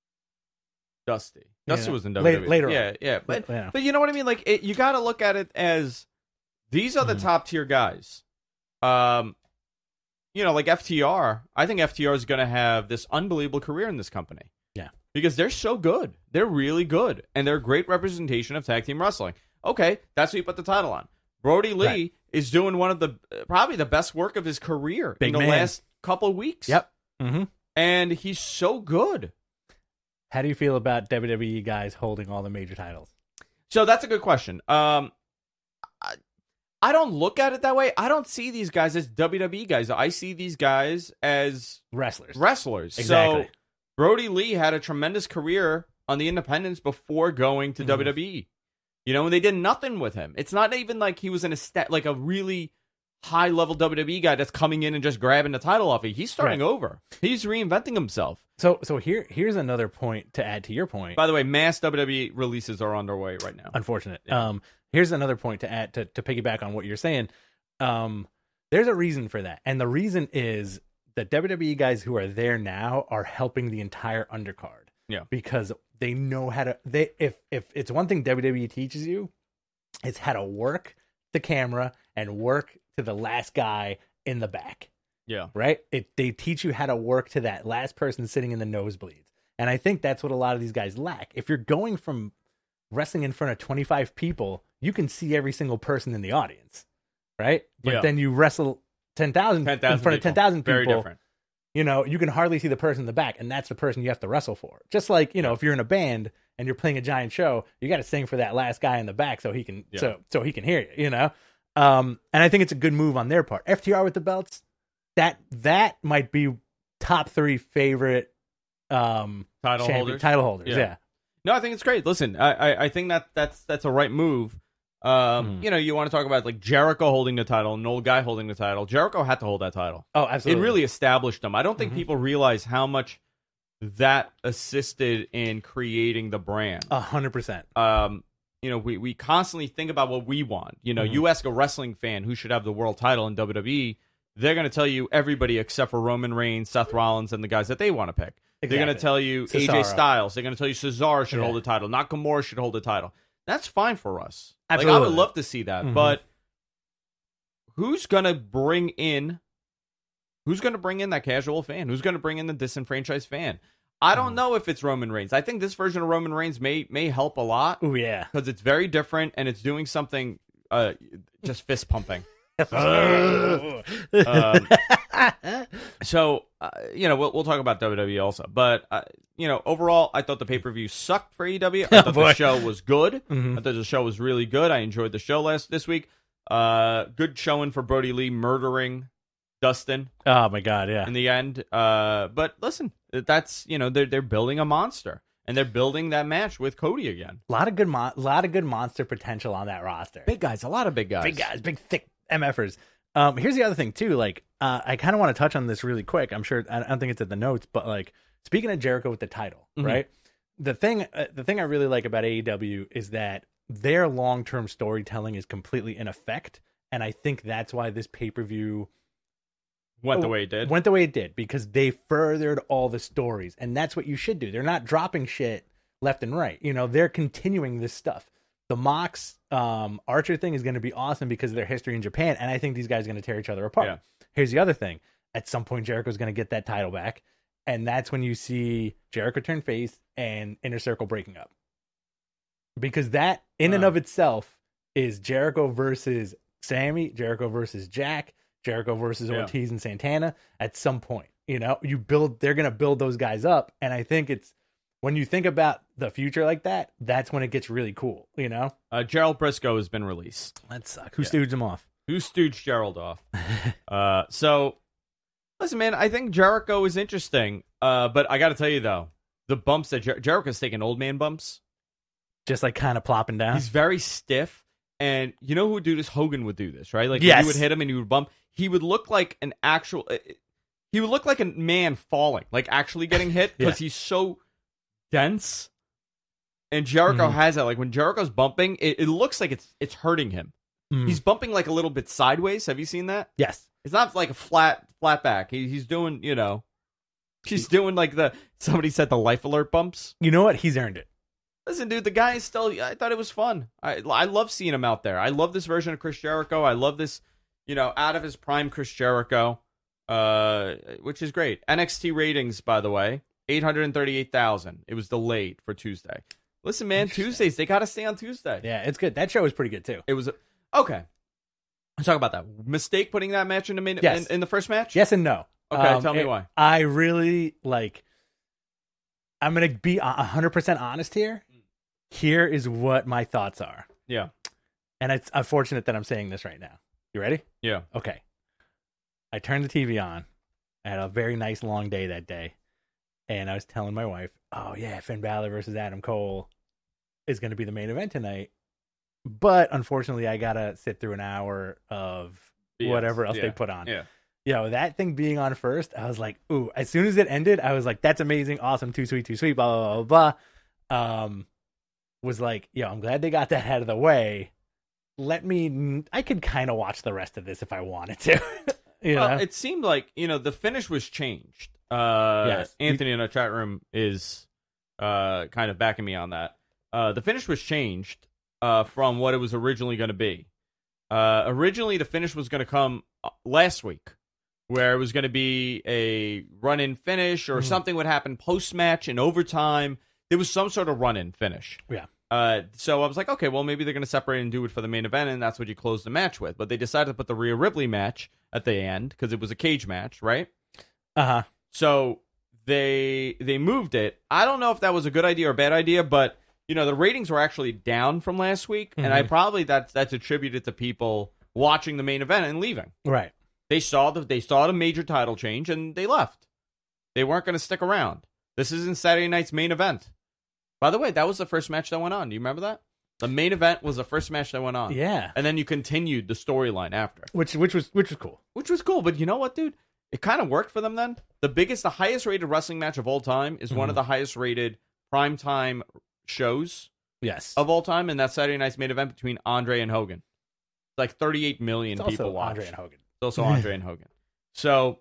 Dusty. Dusty Yeah. was in W W E. Later- later yeah, on. yeah. But Yeah. but you know what I mean? Like it, you got to look at it as these are the Mhm. top tier guys. Um, you know, like F T R. I think F T R is going to have this unbelievable career in this company. Yeah. Because they're so good. They're really good, and they're a great representation of tag team wrestling. Okay, that's what you put the title on. Brody Lee Right. is doing one of the probably the best work of his career Big in the man. last couple of weeks. Yep. Mm-hmm. And he's so good. How do you feel about W W E guys holding all the major titles? So that's a good question. Um, I, I don't look at it that way. I don't see these guys as W W E guys. I see these guys as Wrestlers. wrestlers. Exactly. So Brody Lee had a tremendous career on the independents before going to Mhm. W W E. You know, and they did nothing with him. It's not even like he was in a sta- like a really high level W W E guy that's coming in and just grabbing the title off of. He's starting Right. over. He's reinventing himself. So so here here's another point to add to your point. By the way, mass W W E releases are underway right now. Unfortunate. Yeah. Um, here's another point to add to, to piggyback on what you're saying. Um, there's a reason for that, and the reason is that W W E guys who are there now are helping the entire undercard. Yeah. Because they know how to. They if if it's one thing W W E teaches you, it's how to work the camera and work to the last guy in the back. Yeah. Right? It they teach you how to work to that last person sitting in the nosebleeds. And I think that's what a lot of these guys lack. If you're going from wrestling in front of twenty-five people, you can see every single person in the audience. Right? But Yeah. then you wrestle ten thousand in front of ten thousand people. Very different. You know, you can hardly see the person in the back, and that's the person you have to wrestle for. Just like, you know, if you're in a band and you're playing a giant show, you got to sing for that last guy in the back so he can Yeah. so so he can hear you, you know? Um, and I think it's a good move on their part. F T R with the belts, that that might be top three favorite um Title champion- holders. title holders. Yeah. Yeah. No, I think it's great. Listen, I, I, I think that that's that's a right move. Um, Mhm. You know, you want to talk about like Jericho holding the title, an old guy holding the title. Jericho had to hold that title. Oh, It absolutely. really established him. I don't think Mhm. people realize how much that assisted in creating the brand. a hundred percent. Um, you know, we, we constantly think about what we want. You know, Mhm. you ask a wrestling fan who should have the world title in W W E, they're going to tell you everybody except for Roman Reigns, Seth Rollins, and the guys that they want to pick. They're going to Exactly. tell you A J Cesaro. Styles. They're going to tell you Cesaro should Yeah. hold the title. Nakamura should hold the title. That's fine for us. Like, I would Absolutely. love to see that. Mhm. But who's going to bring in who's going to bring in that casual fan? Who's going to bring in the disenfranchised fan? I don't Mhm. know if it's Roman Reigns. I think this version of Roman Reigns may may help a lot Oh yeah. because it's very different and it's doing something uh just fist pumping. Um, So, uh, you know, we'll, we'll talk about W W E also. But, uh, you know, overall, I thought the pay-per-view sucked for A E W. I Oh, thought boy. the show was good. Mhm. I thought the show was really good. I enjoyed the show last this week. Uh, good showing for Brody Lee murdering Dustin Oh my god, yeah. in the end. Uh, but listen, that's, you know, they're, they're building a monster. And they're building that match with Cody again. A lot of good mon- lot of good monster potential on that roster. Big guys, a lot of big guys. Big guys, big thick MFers. Um, here's the other thing too. Like, uh, I kind of want to touch on this really quick. I'm sure I don't think it's at the notes, but like, speaking of Jericho with the title, Mhm. right? The thing, uh, the thing I really like about A E W is that their long term storytelling is completely in effect, and I think that's why this pay per view went the way it did. Went the way it did because they furthered all the stories, and that's what you should do. They're not dropping shit left and right. You know, they're continuing this stuff. The Mox um, Archer thing is going to be awesome because of their history in Japan, and I think these guys are going to tear each other apart. Yeah. Here's the other thing. At some point, Jericho's going to get that title back, and that's when you see Jericho turn face and Inner Circle breaking up. Because that, in and Wow. of itself, is Jericho versus Sammy, Jericho versus Jack, Jericho versus Yeah. Ortiz and Santana at some point. You know, you build, they're going to build those guys up, and I think it's, when you think about the future like that, that's when it gets really cool, you know? Uh, Gerald Briscoe has been released. That sucks. Who Yeah. stooged him off? Who stooged Gerald off? uh, so, listen, man, I think Jericho is interesting. Uh, but I got to tell you, though, the bumps that Jer- Jericho's taking old man bumps. Just like kind of plopping down. He's very stiff. And you know who would do this? Hogan would do this, right? Like, Yes. you would hit him and he would bump. He would look like an actual... uh, He would look like a man falling, like actually getting hit, because Yeah. he's so dense. And Jericho Mhm. has that. Like, when Jericho's bumping, it, it looks like it's it's hurting him. Mm. He's bumping like a little bit sideways. Have you seen that? Yes. It's not like a flat flat back. He, he's doing, you know, he's doing like the, somebody said the life alert bumps. You know what? He's earned it. Listen, dude, the guy is still, I thought it was fun. I I love seeing him out there. I love this version of Chris Jericho. I love this, you know, out of his prime Chris Jericho, uh, which is great. N X T ratings, by the way, eight hundred thirty-eight thousand. It was delayed for Tuesday. Listen, man, Tuesdays, they got to stay on Tuesday. Yeah, it's good. That show was pretty good, too. It was, okay. Let's talk about that. Mistake putting that match in the main, Yes. in, in the first match? Yes and no. Okay, Um, tell me it- why. I really, like, I'm going to be one hundred percent honest here. Here is what my thoughts are. Yeah. And it's unfortunate that I'm saying this right now. You ready? Yeah. Okay. I turned the T V on. I had a very nice long day that day. And I was telling my wife, oh, yeah, Finn Balor versus Adam Cole is going to be the main event tonight. But unfortunately, I got to sit through an hour of B S. whatever else Yeah. they put on. Yeah. You know, that thing being on first, I was like, ooh, as soon as it ended, I was like, that's amazing, awesome, too sweet, too sweet, blah, blah, blah, blah. Um, was like, yo, I'm glad they got that out of the way. Let me, I could kind of watch the rest of this if I wanted to. you Well, know? it seemed like, you know, the finish was changed. Uh, Yes. Anthony in our chat room is uh, kind of backing me on that. Uh, the finish was changed uh, from what it was originally going to be. Uh, originally, the finish was going to come last week, where it was going to be a run-in finish or Mhm. something would happen post-match in overtime. There was some sort of run-in finish. Yeah. Uh, so I was like, okay, well, maybe they're going to separate and do it for the main event, and that's what you close the match with. But they decided to put the Rhea Ripley match at the end because it was a cage match, right? Uh-huh. So they they moved it. I don't know if that was a good idea or a bad idea, but you know the ratings were actually down from last week, and I Mhm. probably that's that's attributed to people watching the main event and leaving. Right. They saw the they saw the major title change and they left. They weren't going to stick around. This isn't Saturday night's main event. By the way, that was the first match that went on. Do you remember that? The main event was the first match that went on. Yeah. And then you continued the storyline after, Which which was which was cool. which was cool. But you know what, dude? It kind of worked for them then. The biggest, the highest rated wrestling match of all time is one Mhm. of the highest rated primetime shows Yes. of all time, and that's Saturday night's main event between Andre and Hogan. It's like thirty-eight million It's people also watched. Andre and Hogan. It's also Andre and Hogan. So,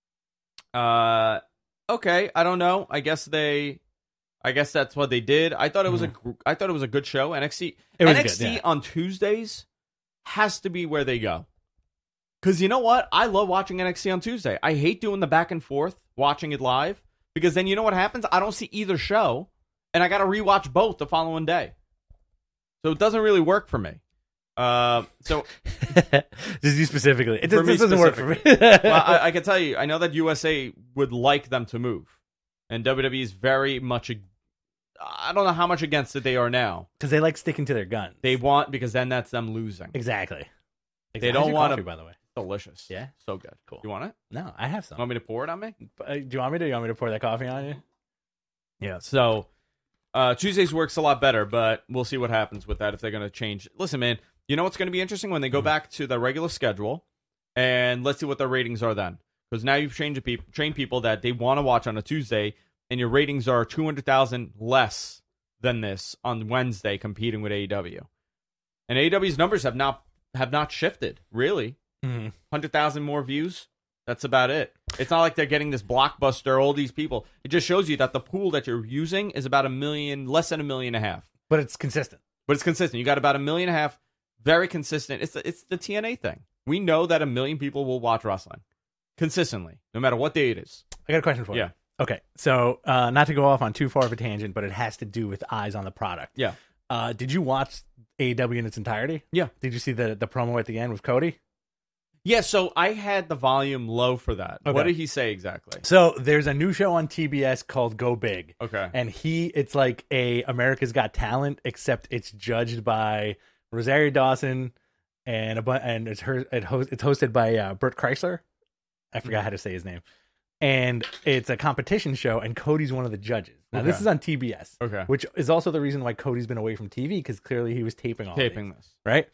uh, okay, I don't know. I guess they, I guess that's what they did. I thought it was a, gr- I thought it was a good show. N X T, It was N X T good, yeah. on Tuesdays has to be where they go. Because you know what? I love watching N X T on Tuesday. I hate doing the back and forth, watching it live, because then you know what happens? I don't see either show, and I got to rewatch both the following day. So it doesn't really work for me. Uh, so Just you specifically. It For does, me this doesn't work for me. well, I, I can tell you, I know that U S A would like them to move, and W W E is very much. ag- I don't know how much against it they are now. Because they like sticking to their guns. They want because then that's them losing. exactly. They How's don't your want coffee, to. by the way. Delicious. Yeah? So good. Cool. You want it? No, I have some. Want me to pour it on me? Uh, do you want me to? You want me to pour that coffee on you? Yeah. So uh, Tuesdays works a lot better, but we'll see what happens with that if they're going to change. Listen, man, you know what's going to be interesting when they go Mhm. back to the regular schedule, and let's see what their ratings are then. Because now you've trained, pe- trained people that they want to watch on a Tuesday, and your ratings are two hundred thousand less than this on Wednesday competing with A E W. And A E W's numbers have not have not shifted, really. Mm-hmm. one hundred thousand more views That's about it. It's not like they're getting this blockbuster, all these people. It just shows you that the pool that you're using is about a million, less than a million and a half. But it's consistent. But it's consistent. You got about a million and a half, very consistent. It's the, it's the T N A thing. We know that a million people will watch wrestling consistently, no matter what day it is. I got a question for you. Yeah. Okay, so uh, not to go off on too far of a tangent, but it has to do with eyes on the product. Yeah. Uh, did you watch A E W in its entirety? Yeah. Did you see the, the promo at the end with Cody? Yeah, so I had the volume low for that. Okay. What did he say exactly? So there's a new show on T B S called Go Big. Okay. And he, it's like a America's Got Talent, except it's judged by Rosario Dawson, and a bu- and it's her it host, it's hosted by uh, Bert Kreischer. I forgot how to say his name. And it's a competition show, and Cody's one of the judges. Now Okay. this is on T B S, Okay. which is also the reason why Cody's been away from T V, because clearly he was taping all Taping these, this. right?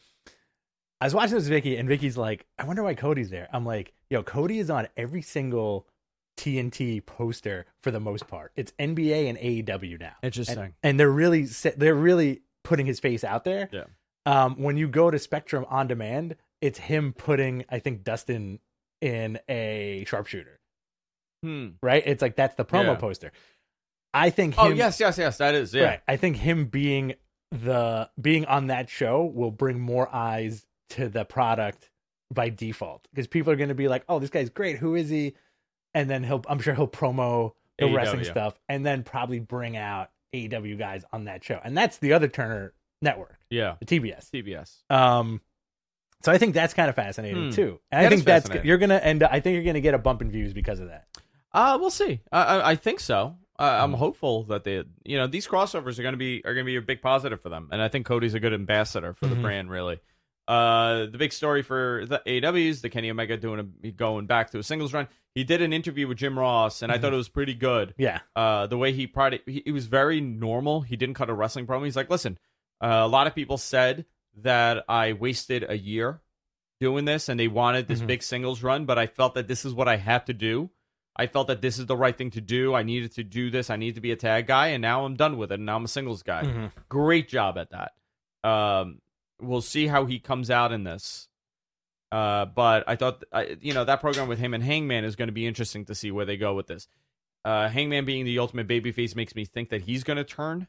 I was watching this with Vicky, and Vicky's like, I wonder why Cody's there. I'm like, yo, Cody is on every single T N T poster for the most part. It's N B A and A E W now. Interesting. And, and they're really they're really putting his face out there. Yeah. Um, when you go to Spectrum On Demand, it's him putting, I think, Dustin in a sharpshooter. Hmm. Right? It's like that's the promo Yeah. poster. I think him, Oh, yes, yes, yes, that is, yeah. right. I think him being the being on that show will bring more eyes to the product by default, because people are going to be like, "Oh, this guy's great. Who is he?" And then he'll, I'm sure he'll promo the A E W. wrestling stuff, and then probably bring out A E W guys on that show. And that's the other Turner network, Yeah. the T B S. T B S. Um, so I think that's kind of fascinating Hmm. too. And I That think is that's fascinating. you're gonna end. I think you're gonna get a bump in views because of that. Uh, we'll see. I, I, I think so. Uh, I'm Mm. hopeful that they, you know, these crossovers are going to be are going to be a big positive for them, and I think Cody's a good ambassador for the Mhm. brand. Really, uh, the big story for the A E W is the Kenny Omega doing a going back to a singles run. He did an interview with Jim Ross, and I Mhm. thought it was pretty good. Yeah. Uh, the way he tried it, he, it was very normal. He didn't cut a wrestling promo. He's like, listen, uh, a lot of people said that I wasted a year doing this, and they wanted this Mhm. big singles run, but I felt that this is what I had to do. I felt that this is the right thing to do. I needed to do this. I need to be a tag guy, and now I'm done with it, and now I'm a singles guy. Mhm. Great job at that. Um, we'll see how he comes out in this. Uh, but I thought, I, you know, that program with him and Hangman is going to be interesting to see where they go with this. Uh, Hangman being the ultimate babyface makes me think that he's going to turn.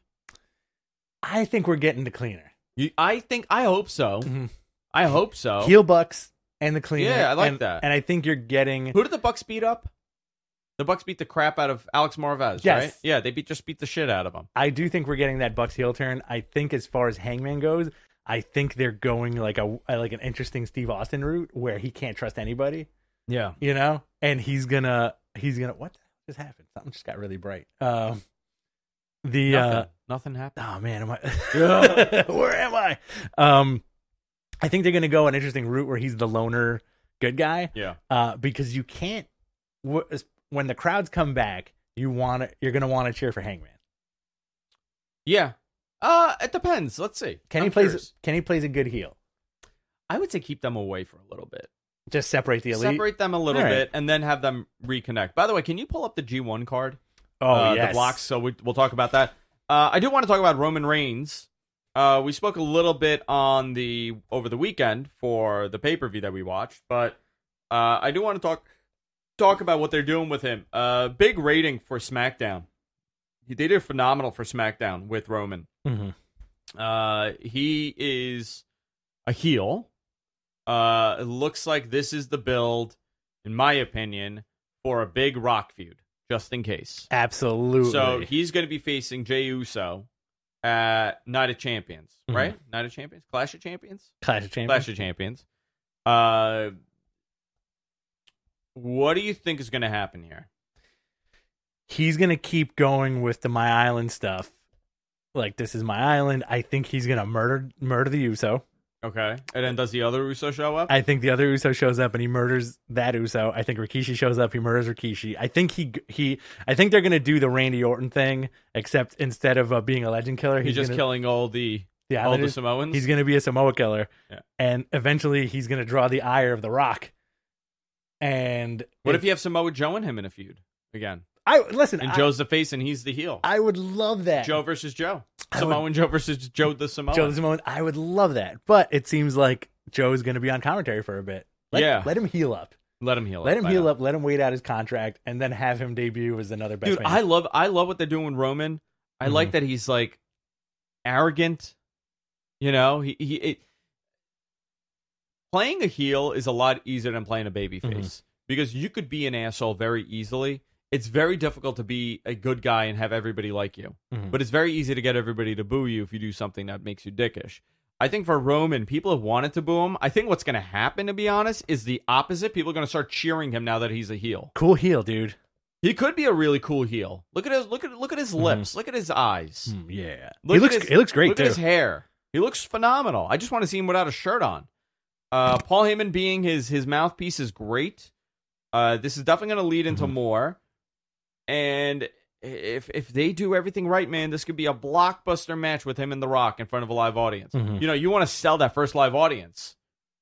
I think we're getting to cleaner. You, I think, I hope so. Mhm. I hope so. Heel Bucks and the cleaner. Yeah, I like and, that. And I think you're getting. Who did the Bucks beat up? The Bucks beat the crap out of Alex Marvez, Yes. right? Yeah, they beat just beat the shit out of him. I do think we're getting that Bucks heel turn. I think as far as Hangman goes, I think they're going like a like an interesting Steve Austin route where he can't trust anybody, Yeah. you know, and he's gonna he's gonna what the hell just happened? Something just got really bright. Um, the Nothing, uh, nothing happened. oh man, am I? Where am I? Um, I think they're gonna go an interesting route where he's the loner good guy. Yeah. Uh, because you can't wh- when the crowds come back, you want to you're gonna want to cheer for Hangman. Yeah. Uh, it depends. Let's see. Kenny I'm plays curious. Kenny plays a good heel. I would say keep them away for a little bit. Just separate the elite. Separate them a little All right. bit, and then have them reconnect. By the way, can you pull up the G one card? Oh uh, yes. The blocks. So we, we'll talk about that. Uh, I do want to talk about Roman Reigns. Uh, we spoke a little bit on the over the weekend for the pay per view that we watched, but uh, I do want to talk talk about what they're doing with him. Uh, big rating for SmackDown. They did phenomenal for SmackDown with Roman. Mm-hmm. Uh, he is a heel. Uh, it looks like this is the build, in my opinion, for a big Rock feud, just in case. Absolutely. So he's going to be facing Jey Uso at Night of Champions, Mhm. right? Night of Champions? Clash of Champions? Clash of Champions. Clash of Champions. Uh, what do you think is going to happen here? He's gonna keep going with the My Island stuff. Like, this is my island. I think he's gonna murder murder the Uso. Okay. And then does the other Uso show up? I think the other Uso shows up and he murders that Uso. I think Rikishi shows up, he murders Rikishi. I think he he. I think they're gonna do the Randy Orton thing, except instead of uh, being a legend killer, he's he's just gonna, killing all the the all the Islanders. Samoans? He's gonna be a Samoa killer, Yeah. and eventually he's gonna draw the ire of The Rock. And What if you have Samoa Joe and him in a feud again? I listen? And I, Joe's the face and he's the heel. I would love that. Joe versus Joe. I would- Samoan Joe versus Joe the Samoan. Joe the Samoan. I would love that, but it seems like Joe's going to be on commentary for a bit. Let, Yeah. let him heal up. Let him heal up. Let him I heal know. up. Let him wait out his contract, and then have him debut as another best Dude, man. I love I love what they're doing with Roman. I Mhm. like that he's like arrogant. You know, he he it, playing a heel is a lot easier than playing a babyface Mhm. because you could be an asshole very easily. It's very difficult to be a good guy and have everybody like you. Mhm. But it's very easy to get everybody to boo you if you do something that makes you dickish. I think for Roman, people have wanted to boo him. I think what's going to happen, to be honest, is the opposite. People are going to start cheering him now that he's a heel. Cool heel, dude. He could be a really cool heel. Look at his look at look at his lips. Look at his eyes. Mm, yeah, Look he at looks. his- he looks great Look too. at his hair. He looks phenomenal. I just want to see him without a shirt on. Uh, Paul Heyman being his his mouthpiece is great. Uh, this is definitely going to lead into Mhm. more. And if if they do everything right, man, this could be a blockbuster match with him and The Rock in front of a live audience. Mhm. You know, you want to sell that first live audience.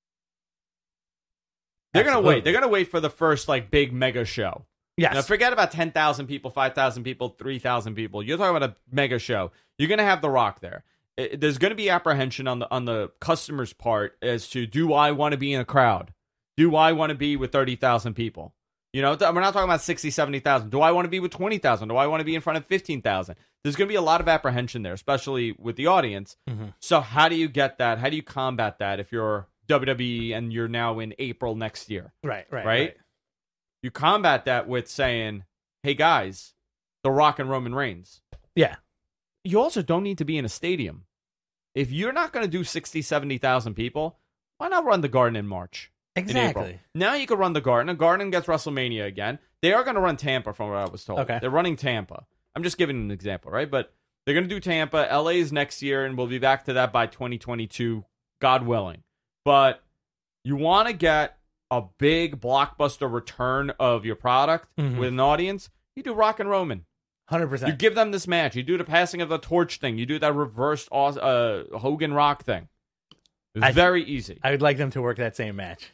They're going to Absolutely. wait. They're going to wait for the first like big mega show. Yes. Now, forget about ten thousand people, five thousand people, three thousand people. You're talking about a mega show. You're going to have The Rock there. It- there's going to be apprehension on the on the customer's part as to, do I want to be in a crowd? Do I want to be with thirty thousand people? You know, th- we're not talking about sixty, seventy thousand. Do I want to be with twenty thousand? Do I want to be in front of fifteen thousand? There's going to be a lot of apprehension there, especially with the audience. Mhm. So how do you get that? How do you combat that if you're W W E and you're now in April next year? Right, right, Right? right. You combat that with saying, hey, guys, The Rock and Roman Reigns. Yeah. You also don't need to be in a stadium. If you're not going to do sixty, seventy thousand people, why not run the Garden in March? In April? Exactly. Now you can run the Garden. The Garden gets WrestleMania again. They are going to run Tampa, from what I was told. Okay. They're running Tampa. I'm just giving an example, right? But they're going to do Tampa. L A is next year, and we'll be back to that by twenty twenty-two, God willing. But you want to get a big blockbuster return of your product Mhm. with an audience, you do Rock and Roman. one hundred You percent. give them this match. You do the passing of the torch thing. You do that reversed uh, Hogan Rock thing. I- Very easy. I would like them to work that same match.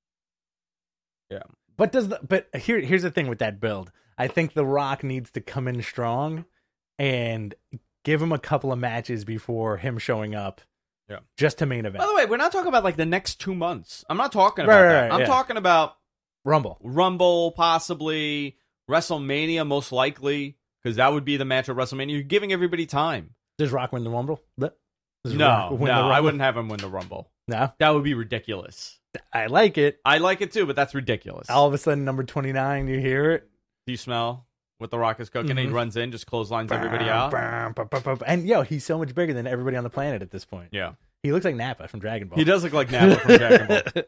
Yeah. But does the but here here's the thing with that build. I think The Rock needs to come in strong and give him a couple of matches before him showing up. Yeah. Just to main event. By the way, we're not talking about like the next two months. I'm not talking about Right, right, that. right, I'm yeah. talking about Rumble. Rumble, possibly WrestleMania, most likely, because that would be the match at WrestleMania. You're giving everybody time. Does Rock win the Rumble? Does No, Rock no, win the I Rumble? wouldn't have him win the Rumble. No, That would be ridiculous. I like it. I like it too, but that's ridiculous. All of a sudden, number twenty-nine, you hear it. Do you smell what The Rock is cooking? He Mhm. runs in, just clotheslines everybody out. Bam, bam, bam, bam. And yo, he's so much bigger than everybody on the planet at this point. Yeah. He looks like Nappa from Dragon Ball. He does look like Nappa from Dragon Ball.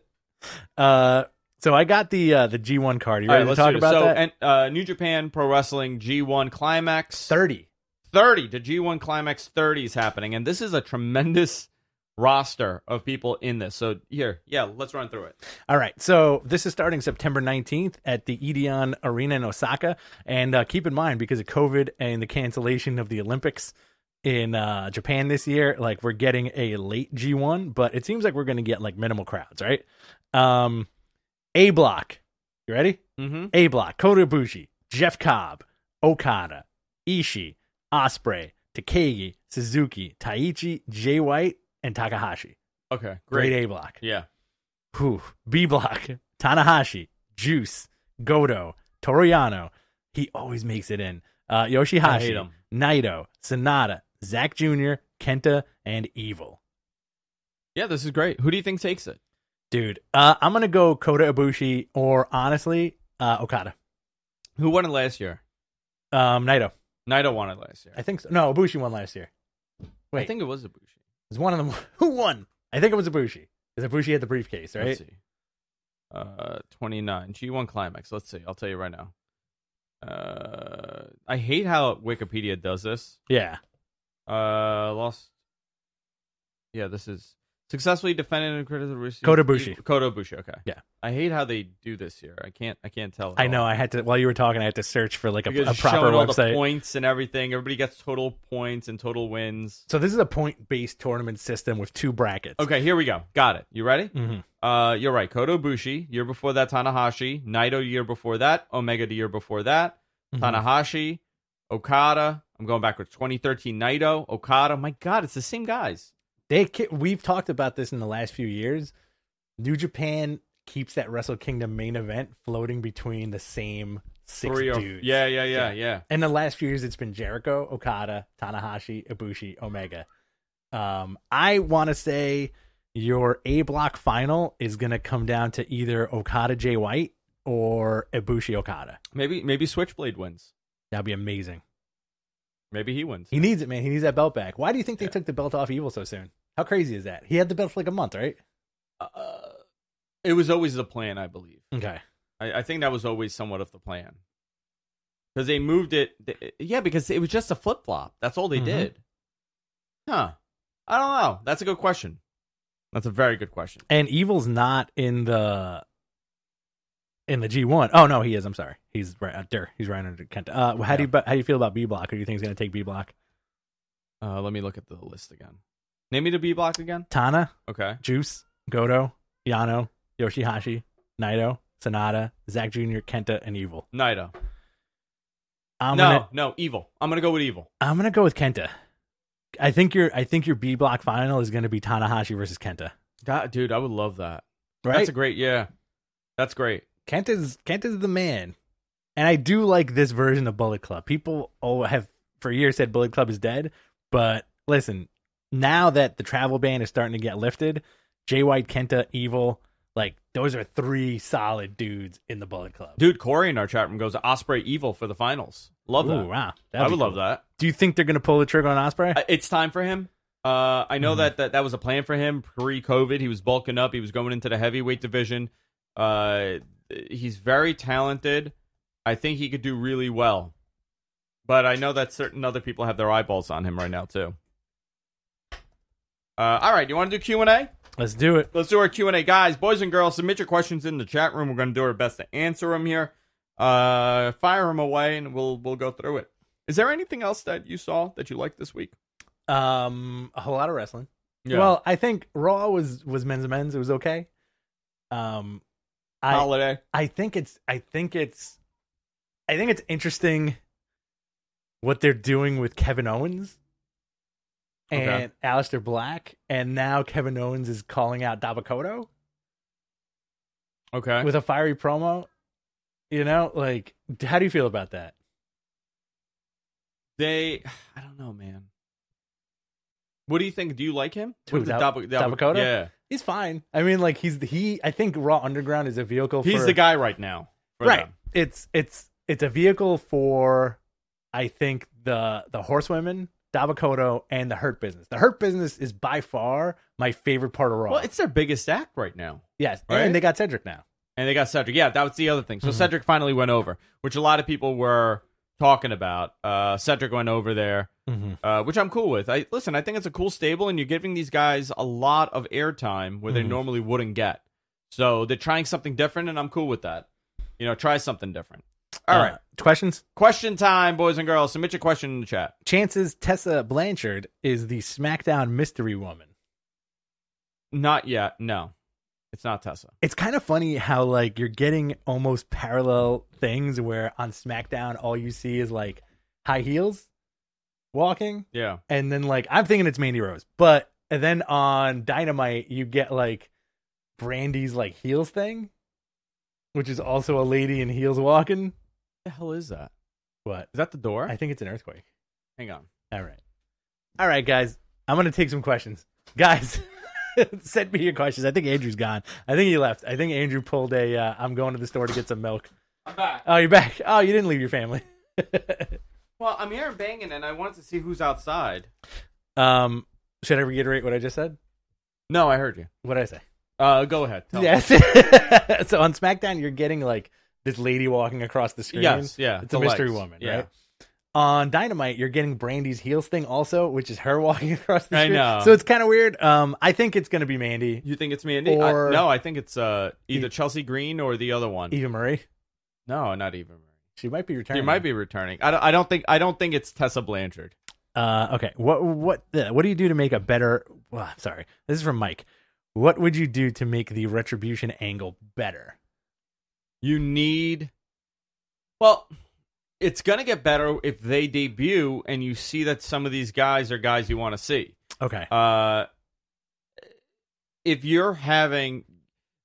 Uh, so I got the uh, the G one card. You All ready right, to let's talk do this. about so, that? And, uh, New Japan Pro Wrestling G one Climax thirty. thirty. The G one Climax thirty is happening, and this is a tremendous roster of people in this. So here, yeah, let's run through it. All right, so this is starting September nineteenth at the Edion Arena in Osaka. And uh, keep in mind, because of COVID and the cancellation of the Olympics in uh, Japan this year, like we're getting a late G one, but it seems like we're going to get like minimal crowds, right? Um, A block. You ready? Mm-hmm. A block. Kota Ibushi, Jeff Cobb, Okada, Ishii, Ospreay, Takagi, Suzuki, Taichi, Jay White, and Takahashi. Okay, Great great. A block. Yeah. Whew. B block, Tanahashi, Juice, Goto, Toriano. He always makes it in. Uh, I hate Yoshihashi, him. Naito, Sonata, Zack Junior, Kenta, and Evil. Yeah, this is great. Who do you think takes it? Dude, uh, I'm going to go Kota Ibushi or, honestly, uh, Okada. Who won it last year? Um, Naito. Naito won it last year. I think so. No, Ibushi won last year. Wait, I think it was Ibushi. it was one of them. Who won? I think it was Ibushi. Because Ibushi had the briefcase, right? Let's see. Uh, twenty-nine G one Climax. Let's see. I'll tell you right now. Uh, I hate how Wikipedia does this. Yeah. Uh, lost. Yeah, this is successfully defended and criticized. Kota Ibushi. Kota Ibushi. Okay. Yeah. I hate how they do this here. I can't. I can't tell. at I all. know. I had to, while you were talking, I had to search for like a, Because a it's proper showing all website. the points and everything. Everybody gets total points and total wins. So this is a point-based tournament system with two brackets. Okay, here we go. Got it. You ready? Mhm. Uh, you're right. Kota Ibushi. Year before that, Tanahashi. Naito. Year before that, Omega. The year before that, Mhm. Tanahashi. Okada. I'm going backwards. twenty thirteen Naito. Okada. My God, it's the same guys. They ca- we've talked about this in the last few years. New Japan keeps that Wrestle Kingdom main event floating between the same six Three or, dudes. yeah, yeah, yeah, yeah. In the last few years, it's been Jericho, Okada, Tanahashi, Ibushi, Omega. Um, I want to say your A block final is going to come down to either Okada Jay White or Ibushi Okada. Maybe maybe Switchblade wins. That'd be amazing. Maybe he wins. He needs it, man. He needs that belt back. Why do you think they Yeah. took the belt off Evil so soon? How crazy is that? He had the belt for like a month, right? Uh, it was always the plan, I believe. Okay. I, I think that was always somewhat of the plan. Because they moved it. They, yeah, because it was just a flip flop. That's all they Mhm. did. Huh. I don't know. That's a good question. That's a very good question. And Evil's not in the in the G one. Oh no, he is. I'm sorry. He's right uh, there. He's right under Kenta. Uh, how do you how do you feel about B block? Who do you think is going to take B block? Uh, let me look at the list again. Name me the B block again. Tana, Okay. Juice, Goto, Yano, Yoshihashi, Naito, Sonata, Zack Junior, Kenta, and Evil. Naito. I'm no, gonna no, Evil. I'm gonna go with Evil. I'm gonna go with Kenta. I think your I think your B block final is going to be Tanahashi versus Kenta. That, dude, I would love that. Right? That's a great. Yeah, that's great. Kenta's Kenta's the man, and I do like this version of Bullet Club. People oh have for years said Bullet Club is dead, but listen, now that the travel ban is starting to get lifted, Jay White, Kenta, Evil, like those are three solid dudes in the Bullet Club. Dude, Corey in our chat room goes Osprey Evil for the finals. Love that. Ooh, wow, I That'd would be love cool. that. Do you think they're going to pull the trigger on Osprey? Uh, It's time for him. Uh, I know Mhm. that, that that was a plan for him pre-COVID. He was bulking up. He was going into the heavyweight division. Uh, he's very talented. I think he could do really well. But I know that certain other people have their eyeballs on him right now, too. Uh, all right, you want to do Q and A? Let's do it. Let's do our Q and A. Guys, boys and girls, submit your questions in the chat room. We're going to do our best to answer them here. Uh, fire them away, and we'll we'll go through it. Is there anything else that you saw that you liked this week? Um, a whole lot of wrestling. Yeah. Well, I think Raw was was men's and men's. It was okay. Um, I Holiday. I think it's I think it's I think it's interesting what they're doing with Kevin Owens and Okay. Aleister Black, and now Kevin Owens is calling out Dabakoto Okay. with a fiery promo. You know, like, how do you feel about that? They, I don't know, man. What do you think? Do you like him? Who, What is it, Dab- Dab- Dab- Dabakoto? Yeah. He's fine. I mean, like, he's he. I think Raw Underground is a vehicle. He's for, the guy right now. for right. them. It's it's it's a vehicle for, I think the the horsewomen, Dabakoto, and the Hurt Business. The Hurt Business is by far my favorite part of Raw. Well, it's their biggest act right now. yes, right? and they got Cedric now. And they got Cedric. Yeah, that was the other thing. So Mhm. Cedric finally went over, which a lot of people were talking about. Uh, Cedric went over there, Mm-hmm. uh, which I'm cool with. I Listen, I think it's a cool stable, and you're giving these guys a lot of airtime where they Mhm. normally wouldn't get. So they're trying something different, and I'm cool with that. You know, try something different. All right. Questions? Question time, boys and girls. Submit your question in the chat. Chances Tessa Blanchard is the SmackDown mystery woman. Not yet. No, it's not Tessa. It's kind of funny how like you're getting almost parallel things where on SmackDown all you see is like high heels walking, Yeah. and then like I'm thinking it's Mandy Rose, but and then on Dynamite you get like Brandy's like heels thing, which is also a lady in heels walking. What the hell is that? What? Is that the door? I think it's an earthquake. Hang on. All right. All right, guys. I'm going to take some questions. Guys, send me your questions. I think Andrew's gone. I think he left. I think Andrew pulled a, uh, I'm going to the store to get some milk. I'm back. Oh, you're back. Oh, you didn't leave your family. Well, I'm here banging, and I wanted to see who's outside. um, should I reiterate what I just said? No, I heard you. What did I say? Uh, go ahead. Tell me. Yes. So on SmackDown, you're getting like this lady walking across the screen. Yes, yeah. It's the a mystery legs. woman, Yeah. right? On Dynamite, you're getting Brandy's heels thing also, which is her walking across the I screen. know. So it's kind of weird. Um, I think it's going to be Mandy. You think it's Mandy? Or- I, no, I think it's uh, either E- Chelsea Green or the other one. Eva Marie. No, not even. She might be returning. She might be returning. I don't, I don't think. I don't think it's Tessa Blanchard. Uh, okay. What what uh, what do you do to make a better? Well, sorry, this is from Mike. What would you do to make the Retribution angle better? You need. Well, it's gonna get better if they debut and you see that some of these guys are guys you want to see. Okay. Uh, if you're having,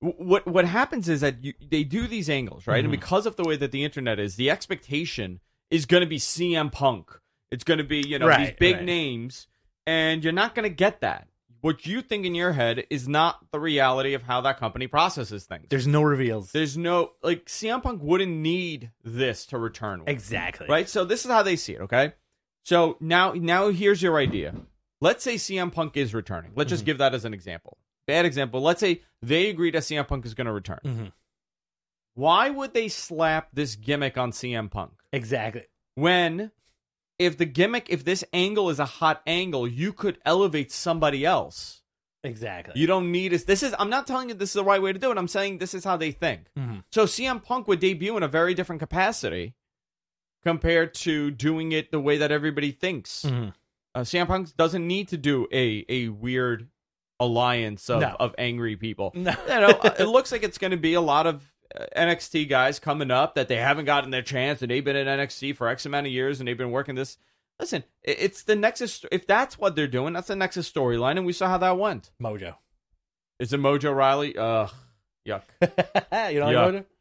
what what happens is that you, they do these angles, right? Mm-hmm. And because of the way that the internet is, the expectation is going to be C M Punk. It's going to be, you know, Right, these big right. names, and you're not going to get that. What you think in your head is not the reality of how that company processes things. There's no reveals. There's no, like, C M Punk wouldn't need this to return with, Exactly. right? So this is how they see it, okay? So now, now here's your idea. Let's say C M Punk is returning. Let's just Mhm. give that as an example. Bad example. Let's say they agree that C M Punk is going to return. Mm-hmm. Why would they slap this gimmick on C M Punk? Exactly. When, if the gimmick, if this angle is a hot angle, you could elevate somebody else. Exactly. You don't need this. This is, I'm not telling you this is the right way to do it. I'm saying this is how they think. Mm-hmm. So C M Punk would debut in a very different capacity compared to doing it the way that everybody thinks. Mm-hmm. Uh, C M Punk doesn't need to do a, a weird alliance of, No. of angry people. No. You know, it looks like it's going to be a lot of uh, N X T guys coming up that they haven't gotten their chance, and they've been in N X T for X amount of years, and they've been working this. Listen, it- it's the Nexus. If that's what they're doing, that's the Nexus storyline, and we saw how that went. Mojo. Is it Mojo Riley? Ugh, yuck, You don't Yeah. like Mojo?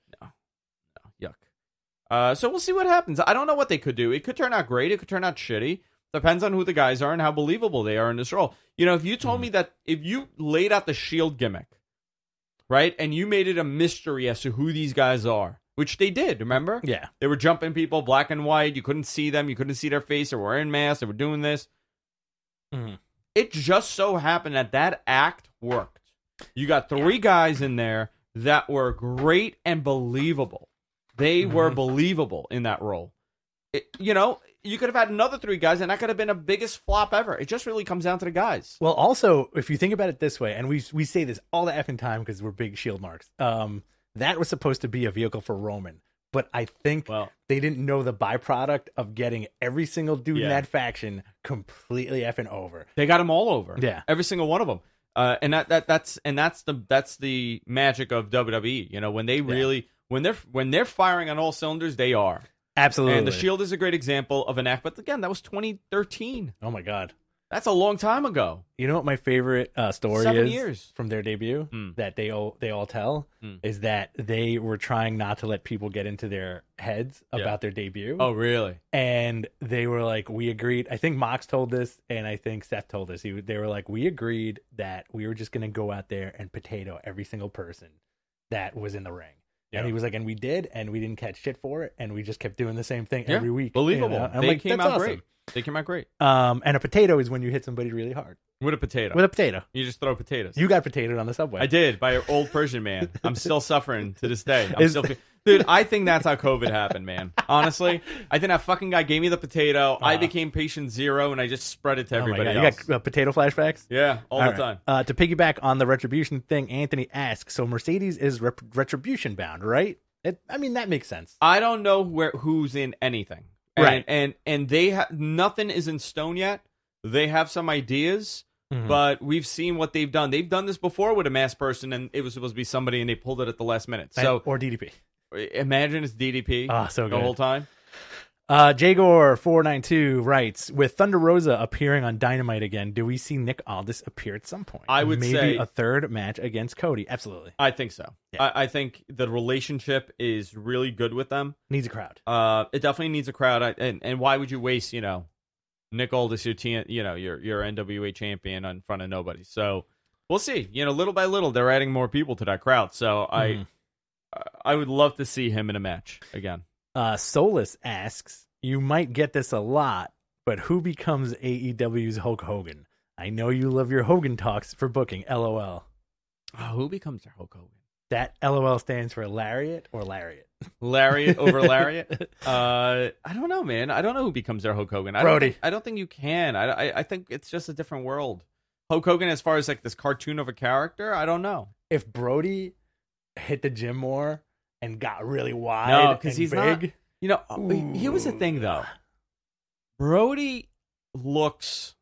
yuck. Uh, so we'll see what happens. I don't know what they could do. It could turn out great. It could turn out shitty. Depends on who the guys are and how believable they are in this role. You know, if you told Mhm. me that if you laid out the Shield gimmick, right, and you made it a mystery as to who these guys are, which they did, remember? Yeah. They were jumping people, black and white. You couldn't see them. You couldn't see their face. They were wearing masks. They were doing this. Mhm. It just so happened that that act worked. You got three guys in there that were great and believable. They were Mhm. believable in that role. It, you know, you could have had another three guys, and that could have been a biggest flop ever. It just really comes down to the guys. Well, also, if you think about it this way, and we we say this all the effing time because we're big Shield marks, um, that was supposed to be a vehicle for Roman. But I think Well, they didn't know the byproduct of getting every single dude in Yeah. that faction completely effing over. they got them all over. Yeah. every single one of them. Uh, and that, that that's and that's the that's the magic of W W E. You know, when they really when they're when they're firing on all cylinders, they are. Absolutely. And the Shield is a great example of an act. But again, that was twenty thirteen. Oh my God. That's a long time ago. You know what my favorite uh, story Seven is years. from their debut Mm. that they all they all tell Mm. is that they were trying not to let people get into their heads Yeah. about their debut. Oh, really? And they were like, we agreed. I think Mox told this, and I think Seth told this. He, they were like, we agreed that we were just going to go out there and potato every single person that was in the ring. Yeah. And he was like, and we did, and we didn't catch shit for it, and we just kept doing the same thing Yeah, every week. Believable. You know? I'm They like, came that's out awesome. great. They came out great. Um, and a potato is when you hit somebody really hard With a potato. with a potato. you just throw potatoes. You got potatoed on the subway. I did by an old Persian man. I'm still suffering to this day. I'm Is- still, dude. I think that's how COVID happened, man. Honestly, I think that fucking guy gave me the potato. I Uh. became patient zero, and I just spread it to Oh my everybody God. else. You got uh, potato flashbacks? Yeah, all, All the right. time. Uh, to piggyback on the retribution thing, Anthony asks, so Mercedes is rep- retribution bound, right? It, I mean, that makes sense. I don't know where who's in anything, and, Right. And and they have nothing is in stone yet. They have some ideas. Mhm. But we've seen what they've done. They've done this before with a masked person, and it was supposed to be somebody, and they pulled it at the last minute. And- So or D D P. imagine it's D D P Ah, so the good. whole time. Uh, Jagor four nine two writes, with Thunder Rosa appearing on Dynamite again, do we see Nick Aldis appear at some point? I would Maybe say- a third match against Cody. Absolutely. I think so. Yeah. I, I think the relationship is really good with them. Needs a crowd. Uh, it definitely needs a crowd. I, and and why would you waste, you know, Nick Aldis, your T, you know, your your N W A champion in front of nobody? So we'll see. You know, little by little, they're adding more people to that crowd. So Mhm. I I would love to see him in a match again. Uh, Solus asks, you might get this a lot, but who becomes A E W's Hulk Hogan? I know you love your Hogan talks for booking, LOL. Oh, who becomes their Hulk Hogan? That LOL stands for Lariat or Lariat? Lariat over Lariat? Uh, I don't know, man. I don't know who becomes their Hulk Hogan. I Brody. Don't think, I don't think you can. I, I I think it's just a different world. Hulk Hogan, as far as like this cartoon of a character, I don't know. If Brody hit the gym more and got really wide No, 'cause and he's big, not- You know, uh, here was the thing though. Brody looks.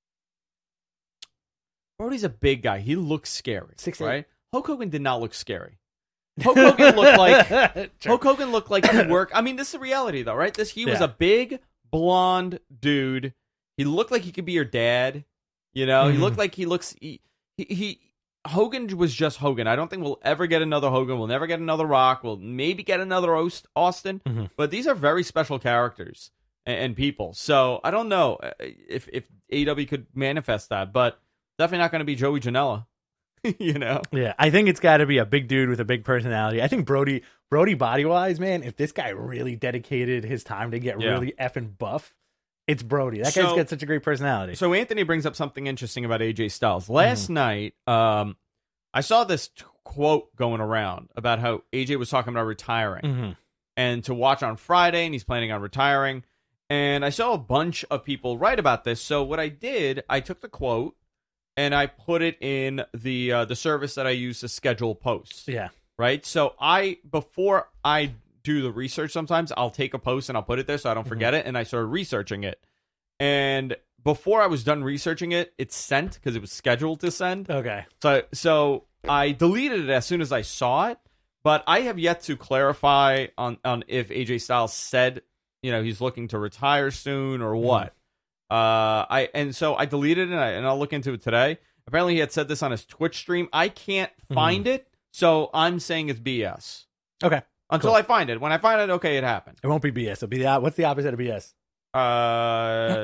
Brody's a big guy. He looks scary, Six eight. right? Hulk Hogan did not look scary. Hulk Hogan looked like Sure. Hulk Hogan looked like he worked. I mean, this is the reality, though, right? This he was Yeah. a big blonde dude. He looked like he could be your dad. You know, he Mhm. looked like he looks. He, he, he Hogan was just Hogan. I don't think we'll ever get another Hogan. We'll never get another Rock. We'll maybe get another Ost- Austin. Mm-hmm. But these are very special characters and, and people. So I don't know if, if A E W could manifest that, but definitely not going to be Joey Janela. You know? Yeah, I think it's got to be a big dude with a big personality. I think Brody, Brody body-wise, man, if this guy really dedicated his time to get Yeah. really effing buff, it's Brody. That So- guy's got such a great personality. So Anthony brings up something interesting about A J Styles. Last Mm-hmm. night, um, I saw this t- quote going around about how A J was talking about retiring Mhm. and to watch on Friday, and he's planning on retiring. And I saw a bunch of people write about this. So what I did, I took the quote and I put it in the uh, the service that I use to schedule posts. Yeah. Right. So I before I do the research, sometimes I'll take a post and I'll put it there so I don't forget it. And I started researching it. And before I was done researching it, it sent because it was scheduled to send. Okay. So so I deleted it as soon as I saw it. But I have yet to clarify on, on if A J Styles said, you know, he's looking to retire soon or what. Uh, I and so I deleted it and, I, and I'll look into it today. Apparently, he had said this on his Twitch stream. I can't find it, so I'm saying it's B S Okay. until Cool. I find it. When I find it, okay, it happened. It won't be B S. It'll be the, what's the opposite of B S? Uh,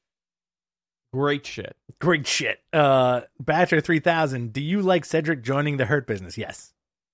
great shit. Great shit. Uh, Batcher three thousand, do you like Cedric joining the Hurt Business? Yes.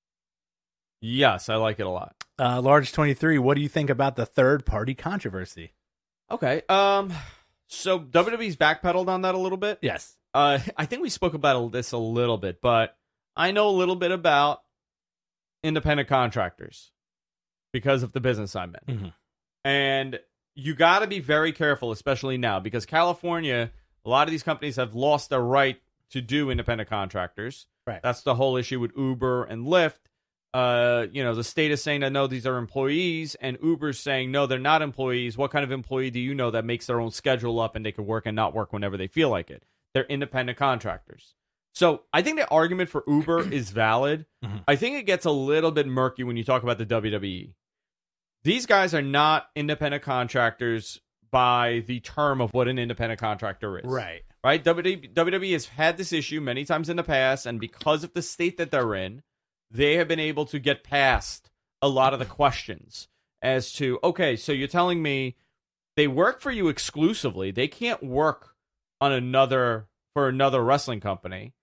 Yes, I like it a lot. Uh, Large twenty-three, what do you think about the third party controversy? Okay. Um. So W W E's backpedaled on that a little bit. Yes. Uh, I think we spoke about this a little bit, but I know a little bit about independent contractors because of the business I'm in. Mhm. And you got to be very careful, especially now, because California, a lot of these companies have lost their right to do independent contractors. Right. That's the whole issue with Uber and Lyft. Uh, you know, the state is saying that, no, these are employees, and Uber's saying, no, they're not employees. What kind of employee do you know that makes their own schedule up and they can work and not work whenever they feel like it? They're independent contractors. So I think the argument for Uber is valid. Mhm. I think it gets a little bit murky when you talk about the W W E. These guys are not independent contractors by the term of what an independent contractor is. Right. Right? W W E has had this issue many times in the past, and because of the state that they're in, they have been able to get past a lot of the questions as to, okay, so you're telling me they work for you exclusively. They can't work on another for another wrestling company.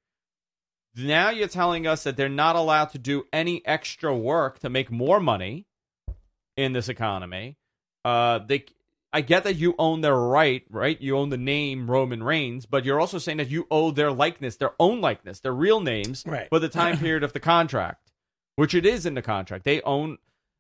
Now you're telling us that they're not allowed to do any extra work to make more money in this economy. Uh, they, I get that you own their right, right? You own the name Roman Reigns, but you're also saying that you owe their likeness, their own likeness, their real names Right. for the time period of the contract, which it is in the contract. They own.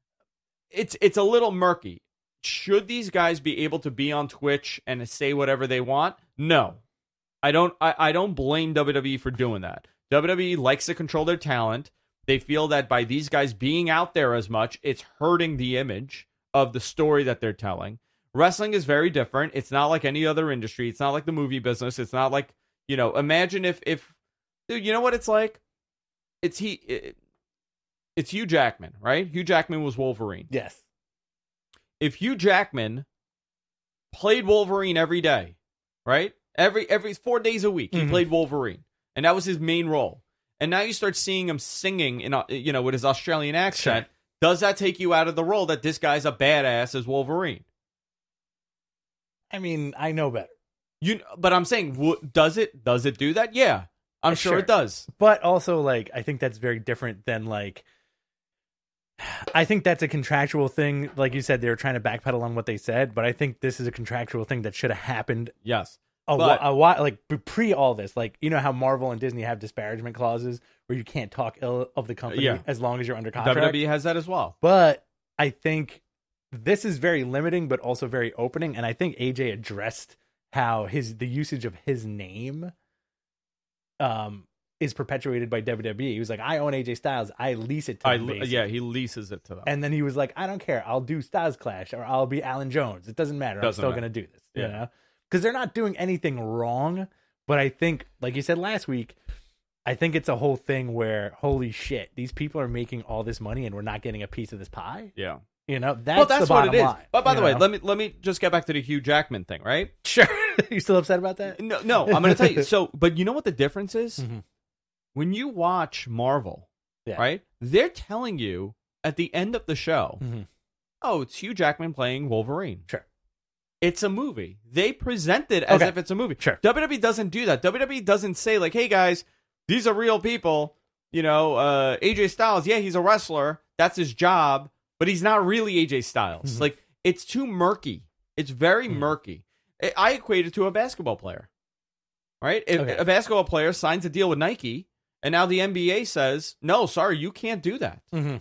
It's it's a little murky. Should these guys be able to be on Twitch and say whatever they want? No, I don't. I, I don't blame W W E for doing that. W W E likes to control their talent. They feel that by these guys being out there as much, it's hurting the image of the story that they're telling. Wrestling is very different. It's not like any other industry. It's not like the movie business. It's not like, you know, imagine if, if dude, you know what it's like? It's he, it, it's Hugh Jackman, right? Hugh Jackman was Wolverine. Yes. If Hugh Jackman played Wolverine every day, right? Every, every four days a week, he Mhm. played Wolverine. And that was his main role. And now you start seeing him singing in, a, you know, with his Australian accent. Sure. Does that take you out of the role that this guy's a badass as Wolverine? I mean, I know better. You, but I'm saying, w- does it? Does it do that? Yeah, I'm sure, Sure. it does. But also, like, I think that's very different than, like, I think that's a contractual thing. Like you said, they were trying to backpedal on what they said, but I think this is a contractual thing that should have happened Yes, a, But- wh- a while, like pre all this. Like, you know how Marvel and Disney have disparagement clauses where you can't talk ill of the company Yeah. as long as you're under contract. W W E has that as well. But I think this is very limiting, but also very opening. And I think A J addressed how his the usage of his name um is perpetuated by W W E. He was like, I own A J Styles. I lease it to I, them, basically. yeah, he leases it to them. And then he was like, I don't care. I'll do Styles Clash or I'll be Alan Jones. It doesn't matter. Doesn't I'm still matter. going to do this. Yeah. You know? Because they're not doing anything wrong. But I think, like you said last week, I think it's a whole thing where, holy shit, these people are making all this money and we're not getting a piece of this pie. yeah. You know, that's, Well, that's the what bottom it is. line. But by the you way, know? let me let me just get back to the Hugh Jackman thing, right? Sure. You still upset about that? No, no, I'm going to tell you. So, but you know what the difference is? Mhm. when you watch Marvel, Yeah. right? They're telling you at the end of the show, Mm-hmm. oh, it's Hugh Jackman playing Wolverine. Sure. It's a movie. They present it as Okay. if it's a movie. Sure. W W E doesn't do that. W W E doesn't say, like, hey, guys, these are real people. You know, uh, A J Styles, yeah, he's a wrestler. That's his job. But he's not really A J Styles. Mhm. Like, it's too murky. It's very Mhm. murky. I, I equate it to a basketball player. Right? If Okay. a basketball player signs a deal with Nike, and now the N B A says, no, sorry, you can't do that. Mm-hmm.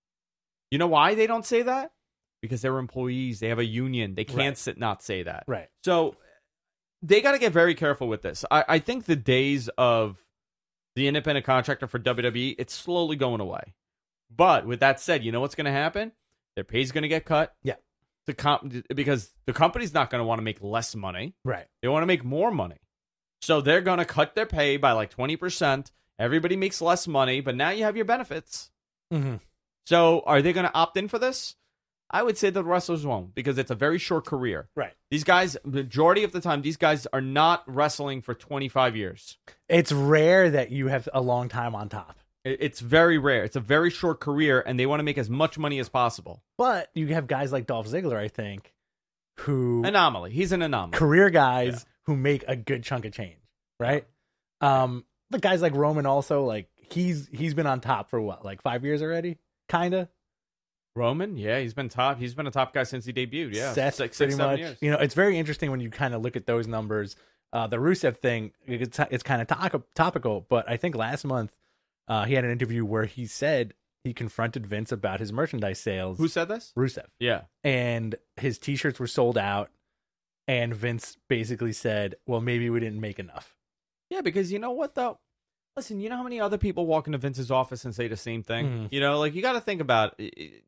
You know why they don't say that? Because they're employees. They have a union. They can't Right. sit not say that. Right. So they got to get very careful with this. I, I think the days of the independent contractor for W W E, it's slowly going away. But with that said, you know what's going to happen? Their pay's going to get cut. Yeah. The comp- because the company's not going to want to make less money. Right. They want to make more money. So they're going to cut their pay by like twenty percent. Everybody makes less money, but now you have your benefits. Mm-hmm. So are they going to opt in for this? I would say the wrestlers won't because it's a very short career. Right. These guys, majority of the time, these guys are not wrestling for twenty-five years. It's rare that you have a long time on top. It- It's very rare. It's a very short career, and they want to make as much money as possible. But you have guys like Dolph Ziggler, I think, who Anomaly. He's an anomaly. career guys Yeah. who make a good chunk of change, right? Um, but guys like Roman also, like he's he's been on top for what, like five years already, kinda. Roman, yeah, he's been top. He's been a top guy since he debuted. Yeah, Seth, six, pretty six, seven much. years. You know, it's very interesting when you kind of look at those numbers. Uh, the Rusev thing, it's, it's kind of to- topical, but I think last month uh, he had an interview where he said he confronted Vince about his merchandise sales. Who said this? Rusev. Yeah, And his T-shirts were sold out, and Vince basically said, "Well, maybe we didn't make enough." yeah, because you know what though. Listen, you know how many other people walk into Vince's office and say the same thing? Mhm. You know, like you got to think about it.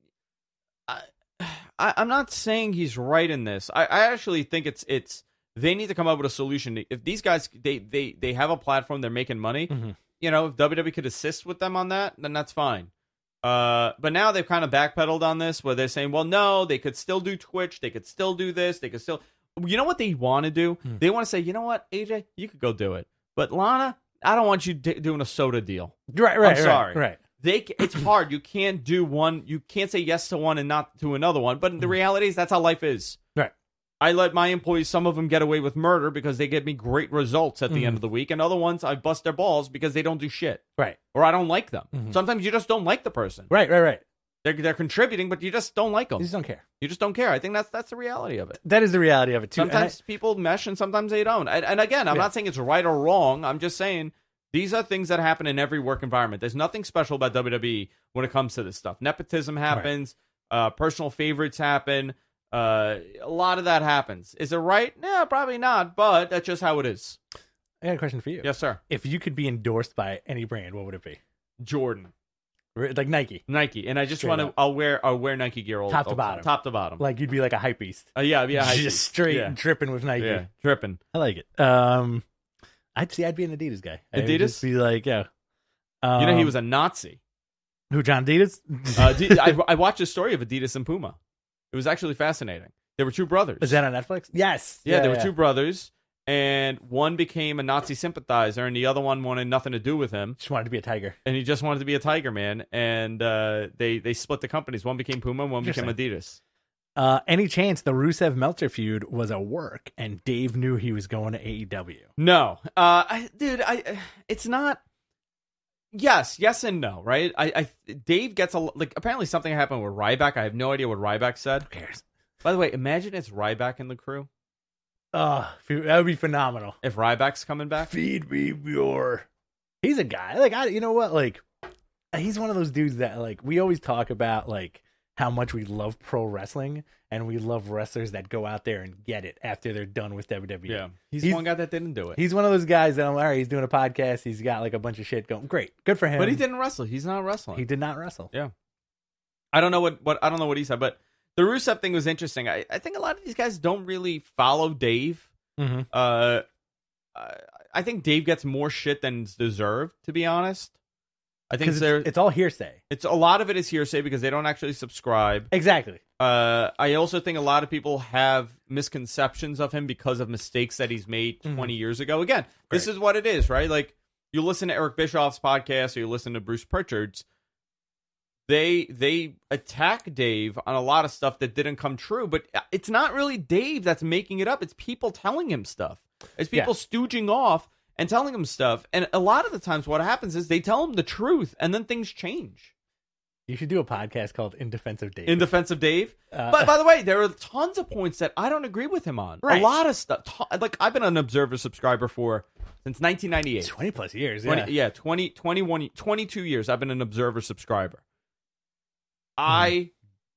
I, I, I'm not saying he's right in this. I, I actually think it's it's they need to come up with a solution. If these guys they they they have a platform, they're making money. Mm-hmm. You know, if W W E could assist with them on that, then that's fine. Uh, but now they've kind of backpedaled on this, where they're saying, well, no, they could still do Twitch, they could still do this, they could still. You know what they want to do? Hmm. They want to say, you know what, A J, you could go do it, but Lana, I don't want you d- doing a soda deal. Right, right, I'm sorry. right, right. They, c- it's hard. You can't do one. You can't say yes to one and not to another one. But the reality is, that's how life is. Right. I let my employees, some of them, get away with murder because they get me great results at the Mhm. end of the week, and other ones I bust their balls because they don't do shit Right, or I don't like them. Mhm. Sometimes you just don't like the person. right, right, right. They're they're contributing, but you just don't like them. You just don't care. You just don't care. I think that's that's the reality of it. That is the reality of it too. And Sometimes people mesh and sometimes they don't. And, and again, I'm Yeah. not saying it's right or wrong. I'm just saying these are things that happen in every work environment. There's nothing special about W W E when it comes to this stuff. Nepotism happens. Uh, personal favorites happen. Uh, a lot of that happens. Is it right? No, probably not. But that's just how it is. I got a question for you. Yes, sir. If you could be endorsed by any brand, what would it be? Jordan, Re- Like Nike. Nike, and I just Straight want to. up. I'll wear. I'll wear Nike gear all Top to all- bottom. Top to bottom. Like you'd be like a hype beast. Uh, yeah, yeah. I- Just straight Yeah, dripping with Nike. yeah, dripping. I like it. Um, I'd see. I'd be an Adidas guy. I'd Adidas? just be like, yeah. Um, You know, he was a Nazi. who? John Adidas. Uh, D- I, I watched a story of Adidas and Puma. It was actually fascinating. There were two brothers. Is that on Netflix? Yes. yeah, there were two brothers, and one became a Nazi sympathizer, and the other one wanted nothing to do with him, Just wanted to be a tiger. and he just wanted to be a Tiger Man. And uh, they they split the companies. One became Puma, one became Adidas. Uh, any chance the Rusev Meltzer feud was a work, and Dave knew he was going to A E W? No, uh, I, dude, I it's not. Yes, yes, and no. Right? I, I Dave gets a like. Apparently, something happened with Ryback. I have no idea what Ryback said. Who cares? By the way, imagine it's Ryback in the crew. Oh, that would be phenomenal. If Ryback's coming back. Feed me your. He's a guy. Like I, you know what? Like he's one of those dudes that like we always talk about like how much we love pro wrestling and we love wrestlers that go out there and get it after they're done with W W E. Yeah, he's, He's- one guy that didn't do it. He's one of those guys that I'm all right. He's doing a podcast. He's got like a bunch of shit going. Great, good for him. But he didn't wrestle. He's not wrestling. He did not wrestle. Yeah. I don't know what, what I don't know what he said, but the Rusev thing was interesting. I, I think a lot of these guys don't really follow Dave. Mm-hmm. Uh, I, I think Dave gets more shit than's deserved, to be honest. I think Because there it's, it's all hearsay. it's a lot of it is hearsay because they don't actually subscribe. Exactly. Uh, I also think a lot of people have misconceptions of him because of mistakes that he's made Mhm. twenty years ago. Again, this Right. is what it is, right? Like, you listen to Eric Bischoff's podcast or you listen to Bruce Pritchard's, they they attack Dave on a lot of stuff that didn't come true. But it's not really Dave that's making it up. It's people telling him stuff. It's people yeah. stooging off and telling him stuff. And a lot of the times what happens is they tell him the truth and then things change. You should do a podcast called In Defense of Dave. In Defense of Dave? Uh, but by the way, there are tons of points that I don't agree with him on. Right. A lot of stuff. Like, I've been an Observer subscriber for since nineteen ninety-eight. twenty plus years, yeah. twenty, yeah, twenty, twenty-one, twenty-two years I've been an Observer subscriber. I mm.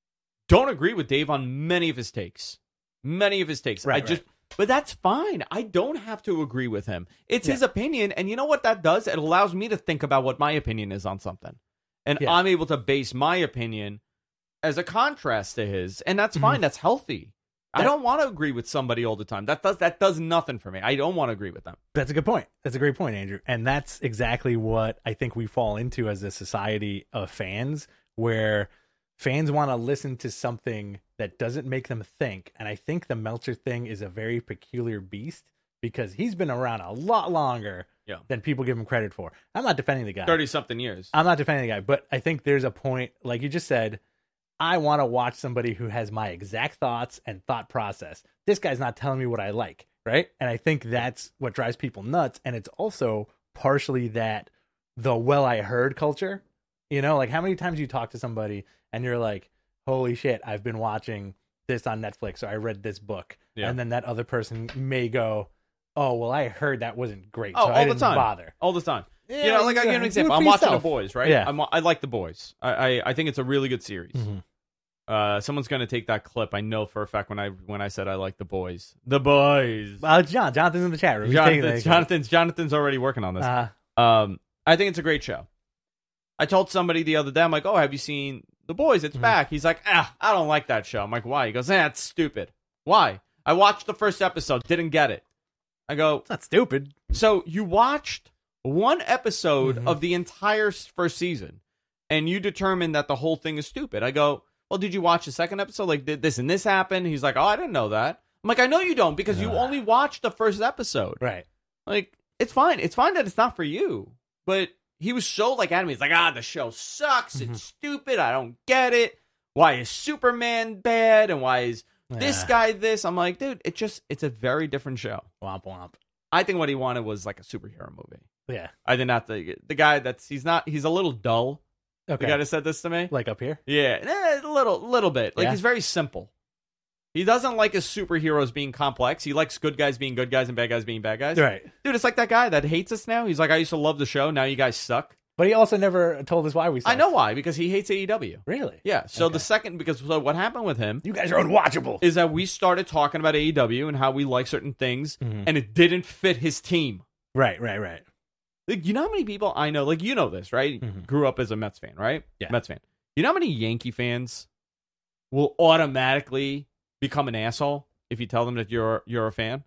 don't agree with Dave on many of his takes. Many of his takes. Right, I just, right. But that's fine. I don't have to agree with him. It's yeah. his opinion, and you know what that does? It allows me to think about what my opinion is on something. And yeah. I'm able to base my opinion as a contrast to his, and that's fine. Mm-hmm. That's healthy. That, I don't want to agree with somebody all the time. That does that does nothing for me. I don't want to agree with them. That's a good point. That's a great point, Andrew. And that's exactly what I think we fall into as a society of fans, where fans want to listen to something that doesn't make them think. And I think the Meltzer thing is a very peculiar beast because he's been around a lot longer yeah. than people give him credit for. I'm not defending the guy. thirty-something years. I'm not defending the guy, but I think there's a point, like you just said, I want to watch somebody who has my exact thoughts and thought process. This guy's not telling me what I like, right? And I think that's what drives people nuts. And it's also partially that the well I heard culture. You know, like how many times you talk to somebody and you're like, holy shit, I've been watching this on Netflix or I read this book. Yeah. And then that other person may go, oh, well, I heard that wasn't great, oh, so all I didn't the time. bother. All the time. Yeah, you know, like I'll give you an example. I'm watching yourself. The Boys, right? Yeah. I'm, I like The Boys. I, I, I think it's a really good series. Mm-hmm. Uh, someone's going to take that clip. I know for a fact when I when I said I like The Boys. The Boys. Well, John. Jonathan's in the chat room. Jonathan's, Jonathan's, Jonathan's already working on this. Uh-huh. Um, I think it's a great show. I told somebody the other day, I'm like, oh, have you seen The Boys? It's mm-hmm. back. He's like, ah, I don't like that show. I'm like, why? He goes, eh, it's stupid. Why? I watched the first episode, didn't get it. I go, it's not stupid. So you watched one episode mm-hmm. of the entire first season, and you determined that the whole thing is stupid. I go, well, did you watch the second episode? Like, did this and this happen? He's like, oh, I didn't know that. I'm like, I know you don't because you only watched the first episode. Right. Like, it's fine. It's fine that it's not for you. But he was so, like, at me. He's like, ah, the show sucks. Mm-hmm. It's stupid. I don't get it. Why is Superman bad? And why is this yeah. guy this? I'm like, dude, it just, it's a very different show. Womp womp. I think what he wanted was, like, a superhero movie. Yeah. I did not think, the guy that's, he's not, he's a little dull. Okay. The guy that said this to me? Like up here? Yeah, eh, a little little bit. Like, yeah. he's very simple. He doesn't like his superheroes being complex. He likes good guys being good guys and bad guys being bad guys. Right. Dude, it's like that guy that hates us now. He's like, I used to love the show. Now you guys suck. But he also never told us why we suck. I know why. Because he hates A E W. Really? Yeah. So okay. the second, because so what happened with him. You guys are unwatchable. Is that we started talking about A E W and how we like certain things. Mm-hmm. And it didn't fit his team. Right, right, right. Like, you know how many people I know, like, you know this, right? Mm-hmm. Grew up as a Mets fan, right? Yeah. Mets fan. You know how many Yankee fans will automatically become an asshole if you tell them that you're you're a fan?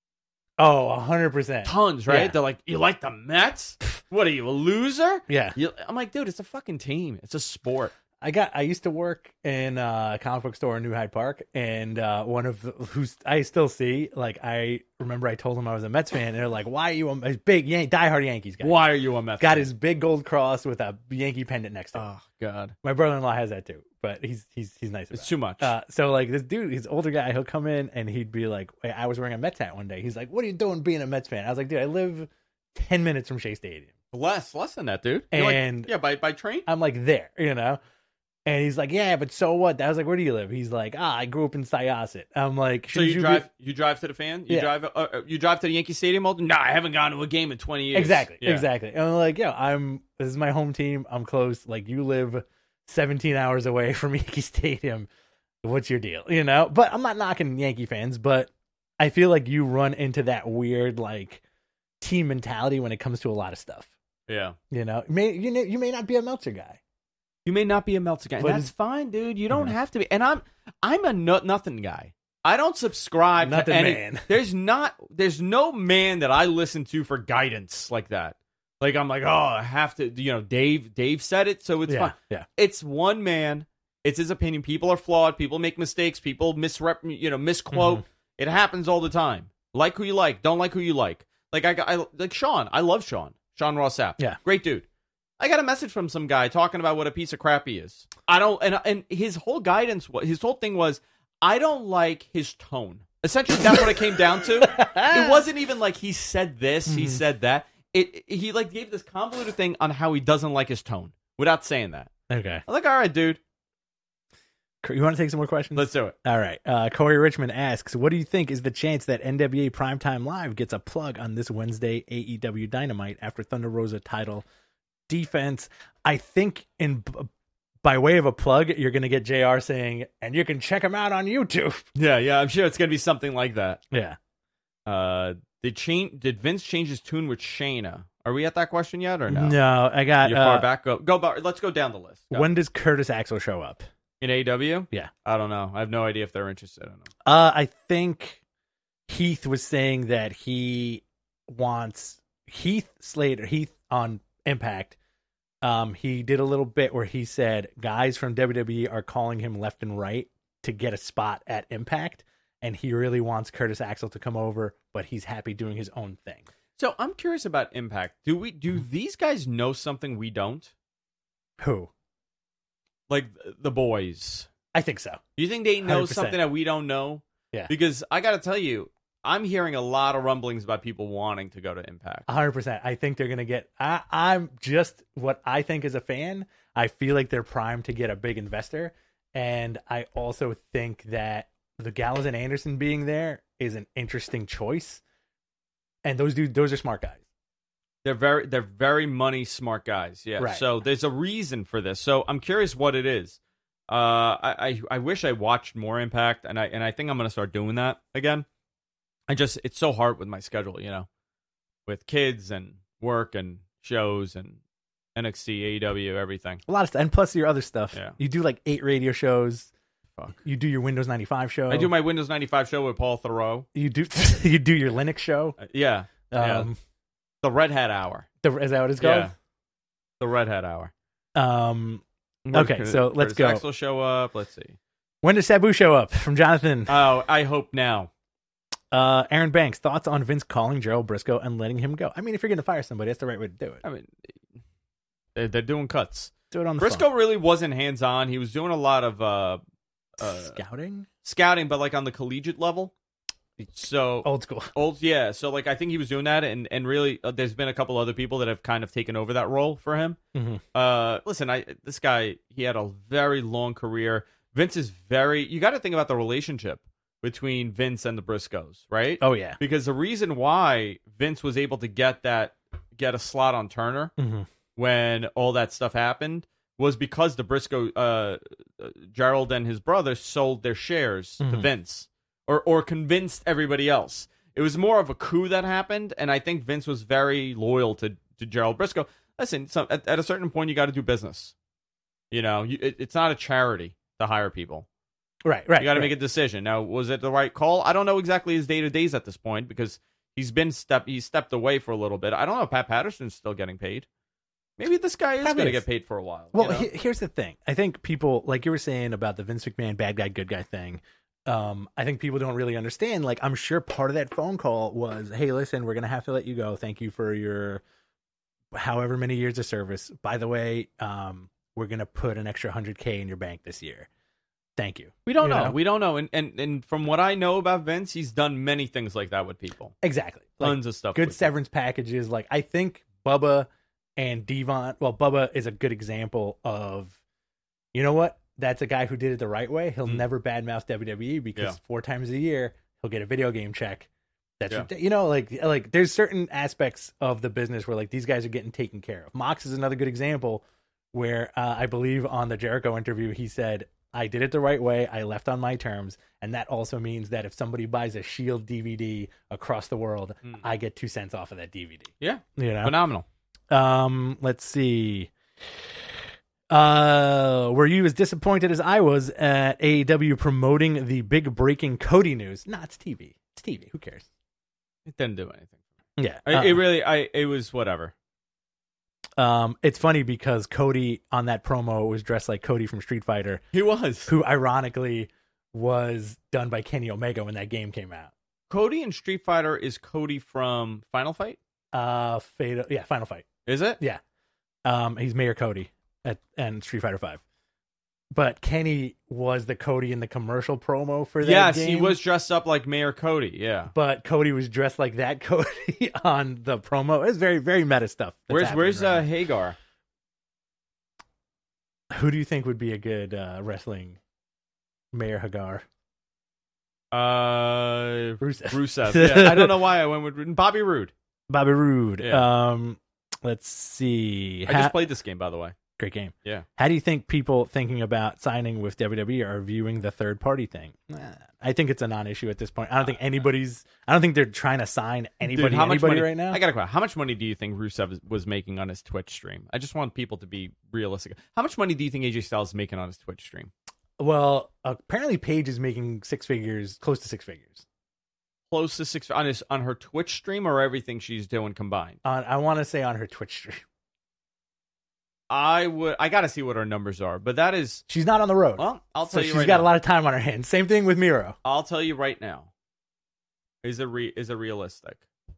Oh, one hundred percent. Tons, right? Yeah. They're like, you like the Mets? What are you, a loser? Yeah. You, I'm like, dude, it's a fucking team. It's a sport. I got. I used to work in a comic book store in New Hyde Park, and uh, one of the, who's I still see. Like, I remember I told him I was a Mets fan, and they're like, "Why are you a, a big Yan- diehard Yankees guy? Why are you a Mets?" Got fan? his big gold cross with a Yankee pendant next to him. Oh God, my brother-in-law has that too, but he's he's he's nice. About it's too much. Uh, so like this dude, he's an older guy. He'll come in and he'd be like, Wait, "I was wearing a Mets hat one day." He's like, "What are you doing being a Mets fan?" I was like, "Dude, I live ten minutes from Shea Stadium." Less, less than that, dude. You're and like, yeah, by by train. I'm like there, you know. And he's like, yeah, but so what? I was like, where do you live? He's like, ah, I grew up in Syosset. I'm like, so you, you drive, be- you drive to the fan? You yeah. drive, uh, you drive to the Yankee Stadium? All- no, I haven't gone to a game in twenty years. Exactly, yeah. exactly. And I'm like, yo, I'm. This is my home team. I'm close. Like, you live seventeen hours away from Yankee Stadium. What's your deal? You know. But I'm not knocking Yankee fans, but I feel like you run into that weird like team mentality when it comes to a lot of stuff. Yeah. You know, may you know, you may not be a Meltzer guy. You may not be a Meltzer guy. And that's fine, dude. You don't mm-hmm. have to be. And I'm I'm a no, nothing guy. I don't subscribe nothing to any. Man. There's not. There's no man that I listen to for guidance like that. Like, I'm like, oh, I have to. You know, Dave. Dave said it, so it's yeah, fine. Yeah. It's one man. It's his opinion. People are flawed. People make mistakes. People misrep. You know, misquote. Mm-hmm. It happens all the time. Like who you like. Don't like who you like. Like I, I like Sean. I love Sean. Sean Ross Sapp. Yeah. Great dude. I got a message from some guy talking about what a piece of crap he is. I don't, and and his whole guidance, his whole thing was, I don't like his tone. Essentially, that's what it came down to. It wasn't even like he said this, he mm-hmm. said that. It he like gave this convoluted thing on how he doesn't like his tone without saying that. Okay. I'm like, all right, dude. You want to take some more questions? Let's do it. All right. Uh, Corey Richmond asks, what do you think is the chance that N W A Primetime Live gets a plug on this Wednesday A E W Dynamite after Thunder Rosa title defense? I think in by way of a plug, you're going to get J R saying, and you can check him out on YouTube. Yeah, yeah, I'm sure it's going to be something like that. Yeah. Uh, did change? Did Vince change his tune with Shayna? Are we at that question yet or no? No, I got. You're uh, far back. Go, go. Let's go down the list. Go. When does Curtis Axel show up in A E W? Yeah, I don't know. I have no idea if they're interested. I don't know. Uh, I think Heath was saying that he wants Heath Slater. Heath on Impact. Um, he did a little bit where he said guys from W W E are calling him left and right to get a spot at Impact, and he really wants Curtis Axel to come over, but he's happy doing his own thing. So I'm curious about Impact. Do we do these guys know something we don't? Who? Like the boys. I think so. Do you think they know one hundred percent something that we don't know? Yeah. Because I got to tell you, I'm hearing a lot of rumblings about people wanting to go to Impact. one hundred percent. I think they're going to get... I, I'm just what I think as a fan. I feel like they're primed to get a big investor. And I also think that the Gallows and Anderson being there is an interesting choice. And those dudes, those are smart guys. They're very, they're very money smart guys. Yeah. Right. So there's a reason for this. So I'm curious what it is. Uh, I, I, I wish I watched more Impact, and I, and I think I'm going to start doing that again. I just, it's so hard with my schedule, you know, with kids and work and shows and N X T, A E W, everything. A lot of stuff. And plus your other stuff. Yeah. You do like eight radio shows. Fuck. You do your Windows ninety-five show. I do my Windows ninety-five show with Paul Theroux. You do you do your Linux show. Uh, yeah. Um, yeah. The Red Hat Hour. The, is that what it's called? Yeah. The Red Hat Hour. Um. Okay, so let's Curtis go. Axel show up. Let's see. When does Sabu show up? From Jonathan. Oh, I hope now. Uh, Aaron Banks, thoughts on Vince calling Gerald Briscoe and letting him go? I mean, if you're going to fire somebody, that's the right way to do it. I mean, they're, they're doing cuts. Do it on the Briscoe phone. really wasn't hands-on. He was doing a lot of uh, uh, scouting, scouting, but like on the collegiate level. So old school, old yeah. So like I think he was doing that, and and really, uh, there's been a couple other people that have kind of taken over that role for him. Mm-hmm. Uh, listen, I this guy he had a very long career. Vince is very. You got to think about the relationship between Vince and the Briscoes, right? Oh yeah, because the reason why Vince was able to get that get a slot on Turner mm-hmm. when all that stuff happened was because the Briscoe uh, Gerald and his brother sold their shares mm-hmm. to Vince. Or or convinced everybody else. It was more of a coup that happened, and I think Vince was very loyal to, to Gerald Briscoe. Listen, so at, at a certain point, you got to do business. You know, you, it, it's not a charity to hire people. Right, right. You got to right. make a decision. Now, was it the right call? I don't know exactly his day-to-days at this point because he's been step he's stepped away for a little bit. I don't know if Pat Patterson's still getting paid. Maybe this guy is going to get paid for a while. Well, you know? he, here's the thing. I think people, like you were saying about the Vince McMahon bad guy, good guy thing, Um, I think people don't really understand. Like, I'm sure part of that phone call was, hey, listen, we're going to have to let you go. Thank you for your however many years of service. By the way, um, we're going to put an extra one hundred K in your bank this year. Thank you. We don't you know. know. We don't know. And, and and from what I know about Vince, he's done many things like that with people. Exactly. Like, Tons of stuff. Good severance people. packages. Like, I think Bubba and Devon, well, Bubba is a good example of, you know what? That's a guy who did it the right way. He'll mm. never badmouth W W E because yeah. four times a year he'll get a video game check. That's yeah. you know, like like there's certain aspects of the business where like these guys are getting taken care of. Mox is another good example where uh, I believe on the Jericho interview he said, "I did it the right way. I left on my terms, and that also means that if somebody buys a Shield D V D across the world, mm. I get two cents off of that D V D." Yeah, you know, phenomenal. Um, let's see. Uh, were you as disappointed as I was at A E W promoting the big breaking Cody news? Nah, it's T V. It's T V. Who cares? It didn't do anything. Yeah, I, uh, it really. I. It was whatever. Um, it's funny because Cody on that promo was dressed like Cody from Street Fighter. He was, who ironically was done by Kenny Omega when that game came out. Cody in Street Fighter is Cody from Final Fight. Uh, Fatal, yeah, Final Fight. Is it? Yeah. Um, he's Mayor Cody at and Street Fighter Five. But Kenny was the Cody in the commercial promo for that yes, game. he was dressed up like Mayor Cody. Yeah. But Cody was dressed like that Cody on the promo. It's very, very meta stuff. Where's Where's right uh, Hagar? Who do you think would be a good uh, wrestling Mayor Hagar? Uh, Rusev. Rusev. Yeah. I don't know why I went with Bobby Roode. Bobby Roode. Yeah. Um, let's see. I Ha- just played this game, by the way. Great game. Yeah. How do you think people thinking about signing with W W E are viewing the third party thing? I think it's a non-issue at this point. I don't think anybody's. I don't think they're trying to sign anybody. Dude, how much anybody money, right now? I got a question. How much money do you think Rusev was making on his Twitch stream? I just want people to be realistic. How much money do you think A J Styles is making on his Twitch stream? Well, apparently Paige is making six figures, close to six figures. Close to six on his on her Twitch stream, or everything she's doing combined? On I want to say on her Twitch stream. I would. I got to see what her numbers are, but that is. She's not on the road. Well, I'll so tell you. She's right got now. a lot of time on her hands. Same thing with Miro. I'll tell you right now. Is it re, is it realistic?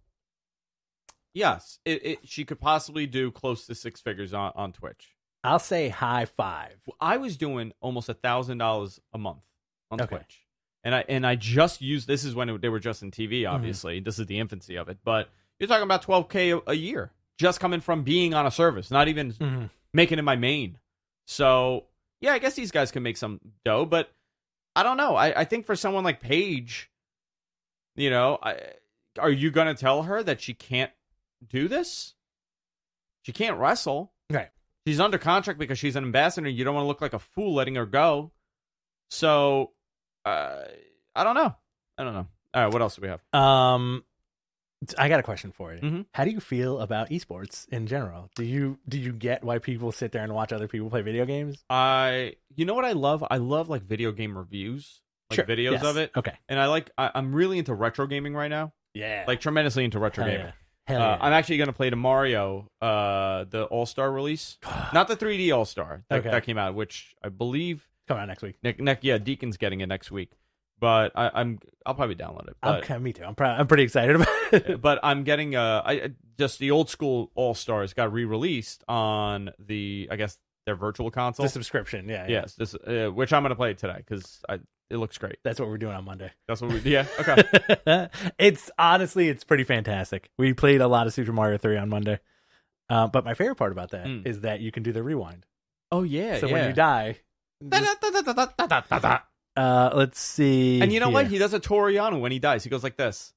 Yes, it, it. She could possibly do close to six figures on, on Twitch. I'll say high five. I was doing almost a thousand dollars a month on Okay. Twitch, and I and I just used. This is when it, they were just in T V. Obviously, mm-hmm. This is the infancy of it. But you're talking about twelve K a, a year just coming from being on a service, not even mm-hmm. making it my main. So yeah, I guess these guys can make some dough, but I don't know. I, I think for someone like Paige, you know, I, are you going to tell her that she can't do this? She can't wrestle. Right. She's under contract because she's an ambassador. You don't want to look like a fool letting her go. So, uh, I don't know. I don't know. All right, what else do we have? Um, I got a question for you. Mm-hmm. How do you feel about esports in general? Do you do you get why people sit there and watch other people play video games? I, you know what I love? I love like video game reviews, like sure. videos yes. of it. Okay. And I like. I, I'm really into retro gaming right now. Yeah. Like tremendously into retro Hell gaming. Yeah. Hell Uh, yeah. I'm actually going to play the Mario, uh, the All Star release, not the three D All Star that, Okay. that came out, which I believe Come out next week. ne- ne- yeah, Deacon's getting it next week. But I, I'm I'll probably download it. But, Okay, me too. I'm pr- I'm pretty excited about it. but I'm getting uh, I I- just the old school All Stars got re-released on the I guess their virtual console. The subscription, yeah. yeah. Yes, this uh, which I'm going to play today because I it looks great. That's what we're doing on Monday. That's what we yeah okay. It's honestly, it's pretty fantastic. We played a lot of Super Mario three on Monday. Uh, but my favorite part about that Mm. is that you can do the rewind. Oh yeah. So yeah. when you die, Da-da-da-da-da-da-da-da. uh, let's see. And you know what? here. He does a Toriano when he dies. He goes like this.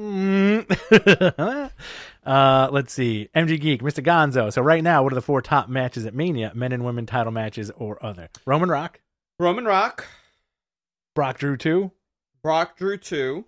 Mm. uh, let's see. M G Geek, Mister Gonzo. So right now, what are the four top matches at Mania? Men and women title matches or other? Roman Rock, Roman Rock, Brock Drew two. Brock Drew two.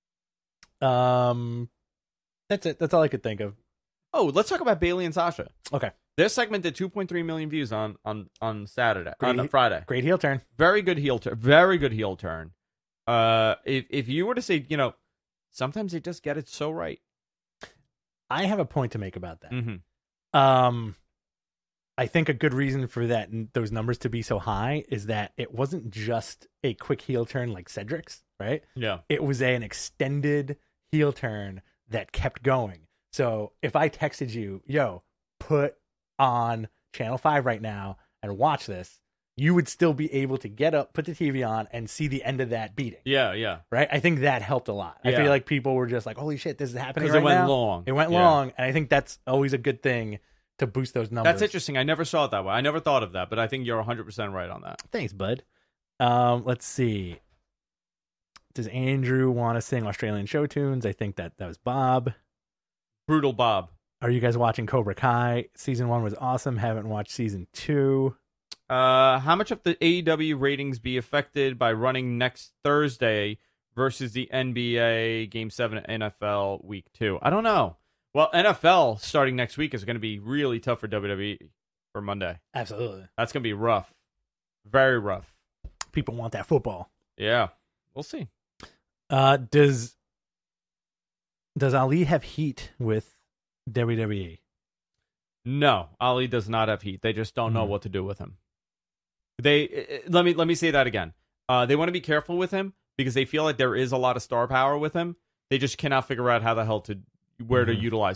Um, that's it. That's all I could think of. Oh, let's talk about Bailey and Sasha. Okay. Their segment did two point three million views on on on Saturday, Great. on Friday. Great heel turn. Very good heel turn. Very good heel turn. Uh, if if you were to say, you know, sometimes they just get it so right. I have a point to make about that. Mm-hmm. Um, I think a good reason for that those numbers to be so high is that it wasn't just a quick heel turn like Cedric's, right? Yeah. It was an extended heel turn that kept going. So if I texted you, yo, put on Channel five right now and watch this, you would still be able to get up, put the T V on, and see the end of that beating. Yeah, yeah. Right? I think that helped a lot. I Yeah. feel like people were just like, holy shit, this is happening Because right it went now. long. It went Yeah. long, and I think that's always a good thing to boost those numbers. That's interesting. I never saw it that way. I never thought of that, but I think you're one hundred percent right on that. Thanks, bud. Um, let's see. Does Andrew want to sing Australian show tunes? I think that that was Bob. Brutal Bob. Are you guys watching Cobra Kai? Season one was awesome. Haven't watched season two. Uh, how much of the A E W ratings be affected by running next Thursday versus the N B A Game seven at N F L Week two? I don't know. Well, N F L starting next week is going to be really tough for W W E for Monday. Absolutely. That's going to be rough. Very rough. People want that football. Yeah. We'll see. Uh, does does Ali have heat with W W E? No, Ali does not have heat. They just don't know Mhm. what to do with him. They let me let me say that again. Uh, they want to be careful with him because they feel like there is a lot of star power with him. They just cannot figure out how the hell to where Mhm. to utilize him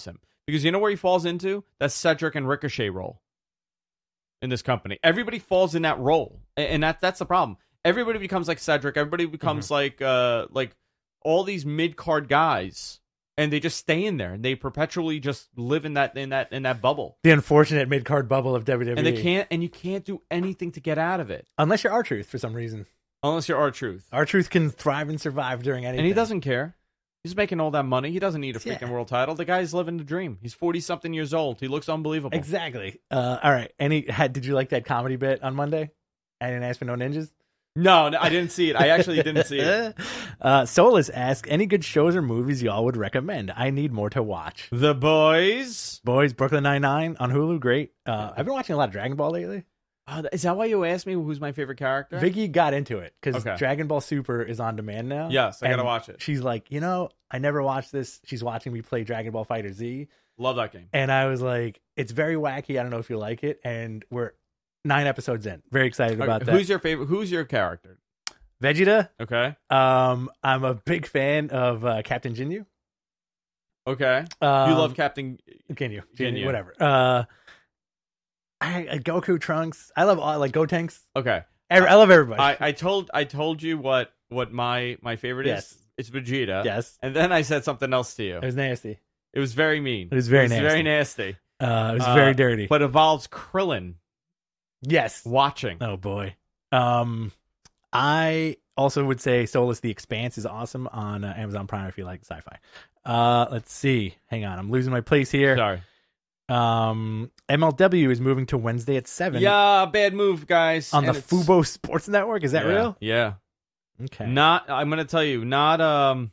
Because you know where he falls into? That Cedric and Ricochet role in this company. Everybody falls in that role, and that that's the problem. Everybody becomes like Cedric. Everybody becomes mm-hmm. like uh, like all these mid card guys, and they just stay in there, and they perpetually just live in that in that in that bubble. The unfortunate mid card bubble of W W E. And they can't, and you can't do anything to get out of it unless you're R-Truth for some reason. Unless you're R-Truth. R-Truth can thrive and survive during anything, and he doesn't care. He's making all that money. He doesn't need a freaking yeah. world title. The guy's living the dream. He's forty-something years old. He looks unbelievable. Exactly. Uh, all right. Any? Had, did you like that comedy bit on Monday? I didn't ask for no ninjas. No, no I didn't see it. I actually didn't see it. uh, Solus asked, any good shows or movies y'all would recommend? I need more to watch. The Boys. Boys, Brooklyn Nine-Nine on Hulu. Great. Uh, I've been watching a lot of Dragon Ball lately. Uh, is that why you asked me who's my favorite character? Vicky got into it because okay. Dragon Ball Super is on demand now. Yes, I gotta watch it. She's like, you know, I never watched this. She's watching me play Dragon Ball Fighter Z. Love that game. And I was like, it's very wacky. I don't know if you like it. And we're nine episodes in. Very excited about okay. that. Who's your favorite? Who's your character? Vegeta. Okay. Um, I'm a big fan of uh, Captain Ginyu. Okay. Um, you love Captain Ginyu. Ginyu, Ginyu. Whatever. Uh, I, I Goku, Trunks. I love all like Gotenks. Okay. I, I love everybody. I, I told I told you what what my my favorite yes. is. It's Vegeta. Yes. And then I said something else to you. It was nasty. It was very mean. It was very it was nasty. Very nasty. Uh, it was uh, very dirty. But involves Krillin. Yes. Watching. Oh boy. Um, I also would say Solus The Expanse is awesome on uh, Amazon Prime if you like sci-fi. Uh, let's see. Hang on, I'm losing my place here. Sorry. Um, M L W is moving to Wednesday at seven. Yeah, bad move, guys. On and the it's... Fubo Sports Network. Is that yeah, real? Yeah. Okay. Not. I'm gonna tell you, not um,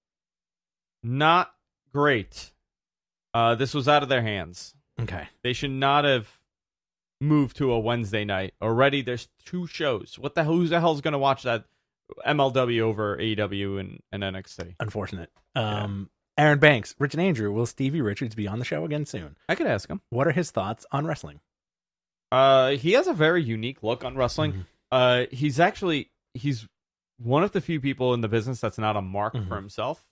not great. Uh, this was out of their hands. Okay. They should not have moved to a Wednesday night. Already, there's two shows. What the hell? Who the hell is gonna watch that M L W over A E W and, and N X T? Unfortunate. Um. Yeah. Aaron Banks, Rich and Andrew, will Stevie Richards be on the show again soon? I could ask him. What are his thoughts on wrestling? Uh, he has a very unique look on wrestling. Mm-hmm. Uh, he's actually he's one of the few people in the business that's not a mark mm-hmm. for himself.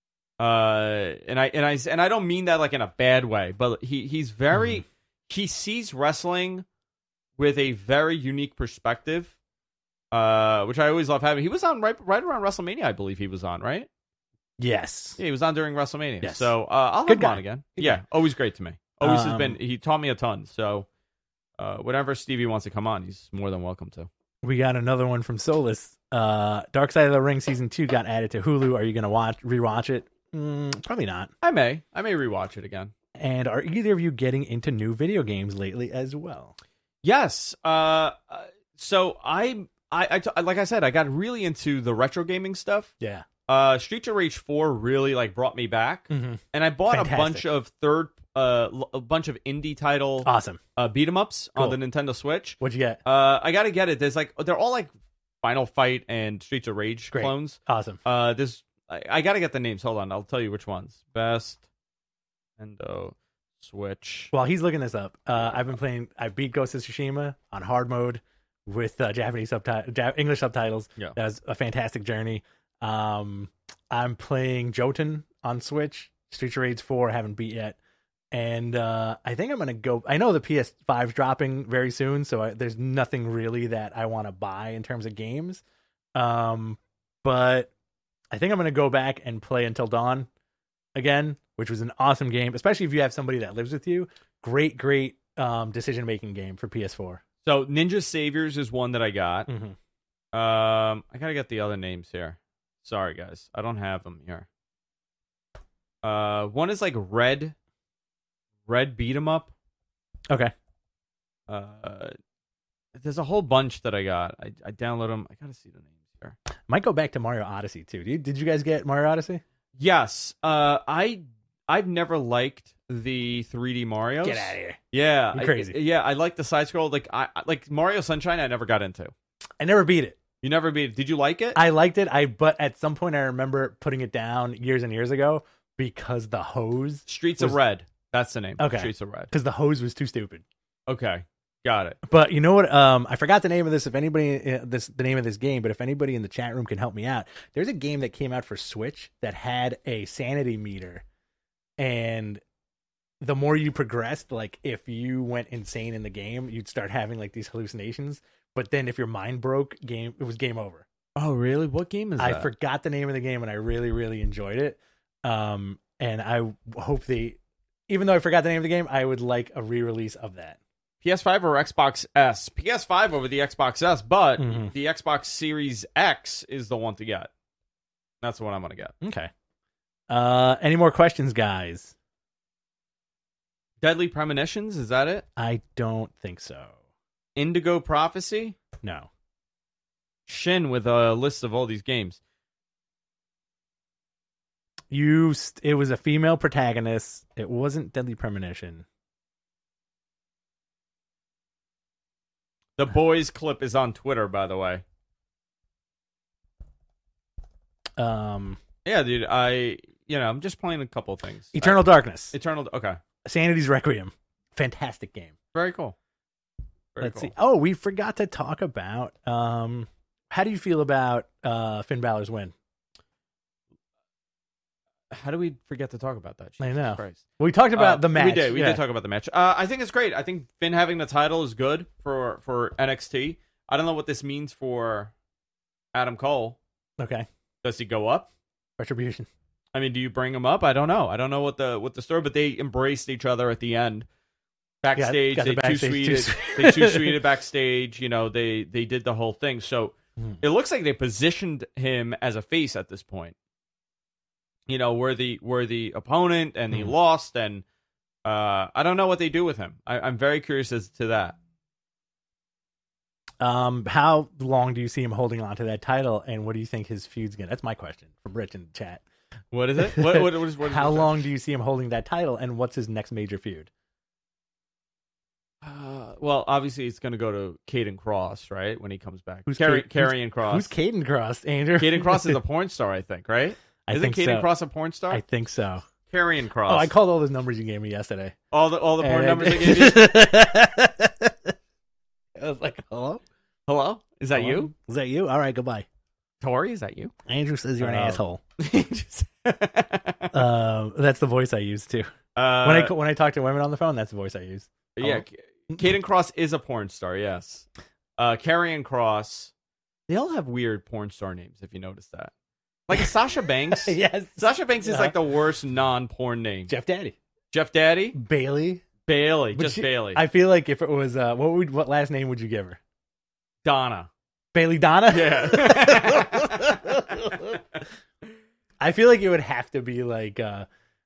Uh, and I and I and I don't mean that like in a bad way, but he he's very mm-hmm. he sees wrestling with a very unique perspective. Uh, which I always love having. He was on right right around WrestleMania, I believe he was on, right? Yes. Yeah, he was on during WrestleMania. Yes. So uh, I'll have Good him guy. on again. Good yeah, guy. always great to me. Always um, has been. He taught me a ton. So uh, whenever Stevie wants to come on, he's more than welcome to. We got another one from Solus. Uh, Dark Side of the Ring season two got added to Hulu. Are you going to watch rewatch it? Mm, probably not. I may. I may rewatch it again. And are either of you getting into new video games lately as well? Yes. Uh, so I, I, I t- like I said, I got really into the retro gaming stuff. Yeah. Uh, Streets of Rage four really like brought me back, mm-hmm. and I bought Fantastic. a bunch of third, uh, a bunch of indie title, awesome, uh, beat 'em ups cool. on the Nintendo Switch. What'd you get? Uh, I gotta get it. There's like they're all like Final Fight and Streets of Rage Great. clones. Awesome. Uh, there's I, I gotta get the names. Hold on, I'll tell you which ones. Best Nintendo Switch. While he's looking this up, uh, I've been playing. I beat Ghost of Tsushima on hard mode with uh, Japanese subtitles, ja- English subtitles. Yeah, that was a fantastic journey. Um, I'm playing Jotun on Switch. Streets of Rage four I haven't beat yet, and uh, I think I'm gonna go. I know the P S five's dropping very soon, so I, there's nothing really that I want to buy in terms of games. Um, but I think I'm gonna go back and play Until Dawn again, which was an awesome game, especially if you have somebody that lives with you. Great, great um, decision making game for P S four. So Ninja Saviors is one that I got. Mm-hmm. Um, I gotta get the other names here. Sorry, guys, I don't have them here. Uh, one is like Red, Red Beat 'em Up. Okay. Uh, there's a whole bunch that I got. I I download them. I gotta see the names here. Might go back to Mario Odyssey too. Did you, did you guys get Mario Odyssey? Yes. Uh, I I've never liked the three D Marios. Get out of here. Yeah, You're crazy. I, yeah, I like the side scroll. Like I like Mario Sunshine. I never got into. I never beat it. You never beat it. Did you like it? I liked it. I but at some point I remember putting it down years and years ago because the hose. Streets was, of Red. That's the name. Okay. Streets of Red. Because the hose was too stupid. Okay, got it. But you know what? Um, I forgot the name of this. If anybody, uh, this the name of this game. But if anybody in the chat room can help me out, there's a game that came out for Switch that had a sanity meter, and the more you progressed, like if you went insane in the game, you'd start having like these hallucinations. But then if your mind broke, game it was game over. Oh, really? What game is I that? forgot the name of the game, and I really, really enjoyed it. Um, and I hope they, even though I forgot the name of the game, I would like a re-release of that. P S five or Xbox S? P S five over the Xbox S, but Mhm. the Xbox Series X is the one to get. That's the one I'm going to get. Okay. Uh, any more questions, guys? Deadly Premonitions, is that it? I don't think so. Indigo Prophecy? No. Shin with a list of all these games. You. St- it was a female protagonist. It wasn't Deadly Premonition. The boys clip is on Twitter, by the way. Um, Yeah, dude, I, you know, I'm just playing a couple of things. Eternal Darkness. I, Eternal, okay. Sanity's Requiem. Fantastic game. Very cool. Very Let's cool. see. Oh, we forgot to talk about. Um, how do you feel about uh, Finn Balor's win? How do we forget to talk about that? I Jesus know. Christ. Well, we talked about Uh, the match. We did. We yeah. did talk about the match. Uh, I think it's great. I think Finn having the title is good for, for N X T. I don't know what this means for Adam Cole. Okay. Does he go up? Retribution. I mean, do you bring him up? I don't know. I don't know what the what the story, but they embraced each other at the end. Backstage, got the they two backstage sweeted. two- They two sweeted backstage. You know, they they did the whole thing. So Mhm. it looks like they positioned him as a face at this point. You know, where the where the opponent and he Mhm. lost, and uh, I don't know what they do with him. I, I'm very curious as to that. Um, how long do you see him holding on to that title, and what do you think his feud's gonna? That's my question from Rich in the chat. What is it? What, what, what is, what is How it? long do you see him holding that title, and what's his next major feud? Uh, well, obviously it's going to go to Caden Cross, right? When he comes back, Who's Carry, Cade- Karrion Cross. Who's Caden Cross, Andrew? Caden Cross is a porn star, I think, right? I Isn't think Caden so. Cross a porn star? I think so. Karrion Cross. Oh, I called all those numbers you gave me yesterday. all the all the porn And numbers I, I gave you. I was like, hello? Hello, is that Hello? you? Is that you? All right, goodbye. Tori, is that you? Andrew says you're an Oh. asshole. Just- Uh, that's the voice I use too. uh, When I when I talk to women on the phone, that's the voice I use. yeah, Caden Cross is a porn star. Yes, uh, Karrion Cross. They all have weird porn star names. If you notice that, like Sasha Banks. Yes. Sasha Banks is Yeah. like the worst non-porn name. Jeff Daddy. Jeff Daddy, Bailey. Bailey, But just she- Bailey. I feel like if it was uh, what would what last name would you give her? Donna. Bailey Donna? Yeah. I feel like it would have to be like uh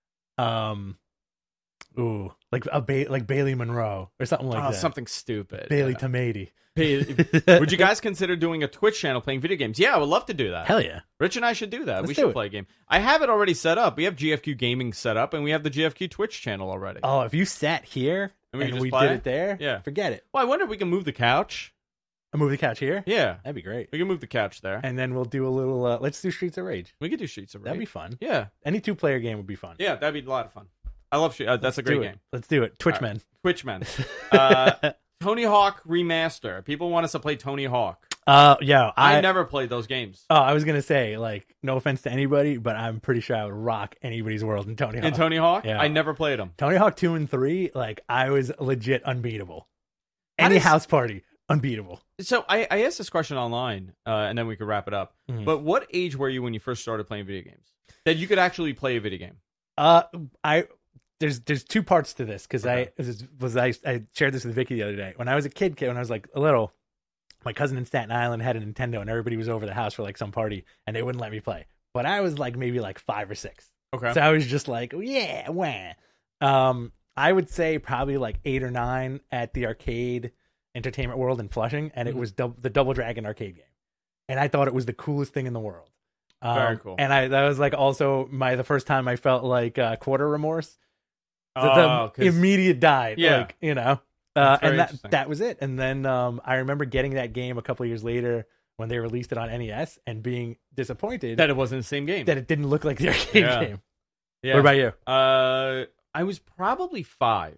um ooh, like a ba- like Bailey Monroe or something like oh, that. something stupid. Bailey Yeah. Tomati. Bailey- Would you guys consider doing a Twitch channel playing video games? Yeah, I would love to do that. Hell yeah. Rich and I should do that. Let's we do should it. play a game. I have it already set up. We have G F Q Gaming set up, and we have the G F Q Twitch channel already. Oh, if you sat here And and we we, could just play? did it there, Yeah. forget it. Well, I wonder if we can move the couch. I move the couch here. Yeah, That'd be great. we can move the couch there. And then we'll do a little uh, let's do Streets of Rage. We could do Streets of Rage. That'd be fun. Yeah, Any two player game would be fun. yeah, that'd be a lot of fun. I love. Uh, that's Let's a great do it. game. Let's do it. Twitch All men. Twitch men. Uh, Tony Hawk Remaster. People want us to play Tony Hawk. Uh yeah, I, I, never played those games. Oh, I was gonna say, like, no offense to anybody, but I'm pretty sure I would rock anybody's world in Tony Hawk. In Tony Hawk, Yeah. I never played them. Tony Hawk two and three, like, I was legit unbeatable. How Any does- house party, unbeatable. So I, I asked this question online, uh, and then we could wrap it up. Mhm. But what age were you when you first started playing video games? That you could actually play a video game? Uh, I there's there's two parts to this because Okay. I was, was I I shared this with Vicky the other day. When I was a kid, kid, when I was like a little, my cousin in Staten Island had a Nintendo, and everybody was over the house for like some party, and they wouldn't let me play. But I was like maybe like five or six. Okay. So I was just like, oh, yeah, wah. Um, I would say probably like eight or nine at the arcade Entertainment World in Flushing, and it Mhm. was dub- the Double Dragon arcade game, and I thought it was the coolest thing in the world. Um, Very cool. And I that was like also my the first time I felt like uh, quarter remorse. The, the Oh, 'cause- immediate dive, Yeah. like you know, uh, That's very and that interesting. that was it. And then um, I remember getting that game a couple of years later when they released it on N E S and being disappointed that it wasn't the same game. that it didn't look like the arcade Yeah. game. yeah. What about you? Uh, I was probably five.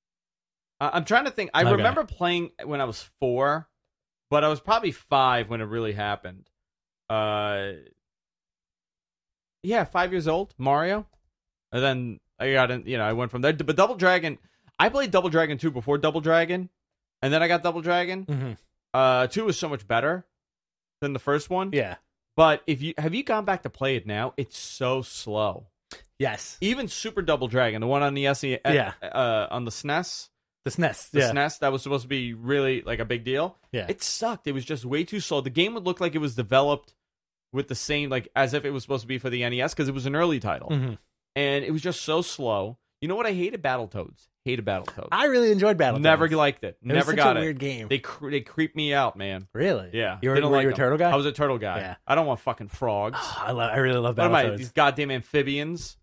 Uh, I'm trying to think. I Okay. remember playing when I was four, but I was probably five when it really happened. Uh, yeah, five years old, Mario, and then I got in, you know, I went from there. But Double Dragon, I played Double Dragon two before Double Dragon, and then I got Double Dragon. Mm-hmm. Uh, two was so much better than the first one. Yeah. But if you have you gone back to play it now, it's so slow. Yes. Even Super Double Dragon, the one on the S E, Yeah. uh, on the S N E S, The S N E S. the yeah. S N E S, that was supposed to be really like a big deal. Yeah. It sucked. It was just way too slow. The game would look like it was developed with the same, like as if it was supposed to be for the N E S because it was an early title, Mm-hmm. and it was just so slow. You know what? I hated Battletoads. Hated Battletoads. I really enjoyed Battletoads. Never liked it. It was Never such got a it. weird game. They cre- they creep me out, man. Really? Yeah. You were, Didn't were like you a them. turtle guy? I was a turtle guy. Yeah. I don't want fucking frogs. Oh, I love. I really love What am I? Battletoads. These goddamn amphibians.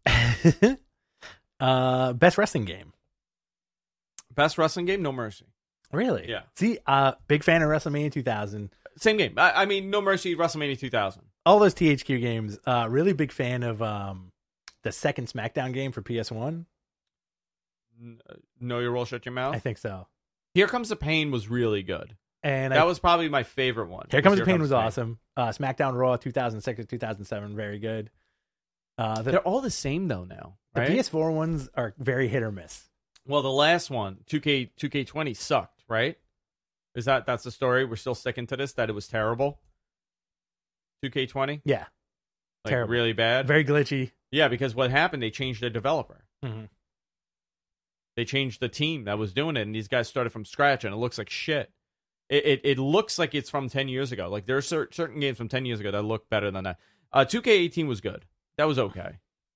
uh, best wrestling game. Best wrestling game? No Mercy. Really? Yeah. See, uh, big fan of WrestleMania two thousand. Same game. I, I mean, No Mercy, WrestleMania two thousand. All those T H Q games. Uh, really big fan of um, the second SmackDown game for P S one. Know Your Role, Shut Your Mouth. I think so. Here Comes the Pain was really good. And That I, was probably my favorite one. Here Comes the Pain was awesome. Uh, SmackDown Raw two thousand six to two thousand seven, very good. Uh, the, They're all the same though now, the right? P S four ones are very hit or miss. Well, the last one, two K two K twenty sucked, right? Is that that's the story? We're still sticking to this that it was terrible. two K twenty? Yeah, Like terrible. really bad? very glitchy. Yeah, because what happened, they changed their developer. Mm-hmm. They changed the team that was doing it, and these guys started from scratch, and it looks like shit. It it, it looks like it's from ten years ago. Like, there are cer- certain games from ten years ago that look better than that. Uh, two K eighteen was good. That was okay.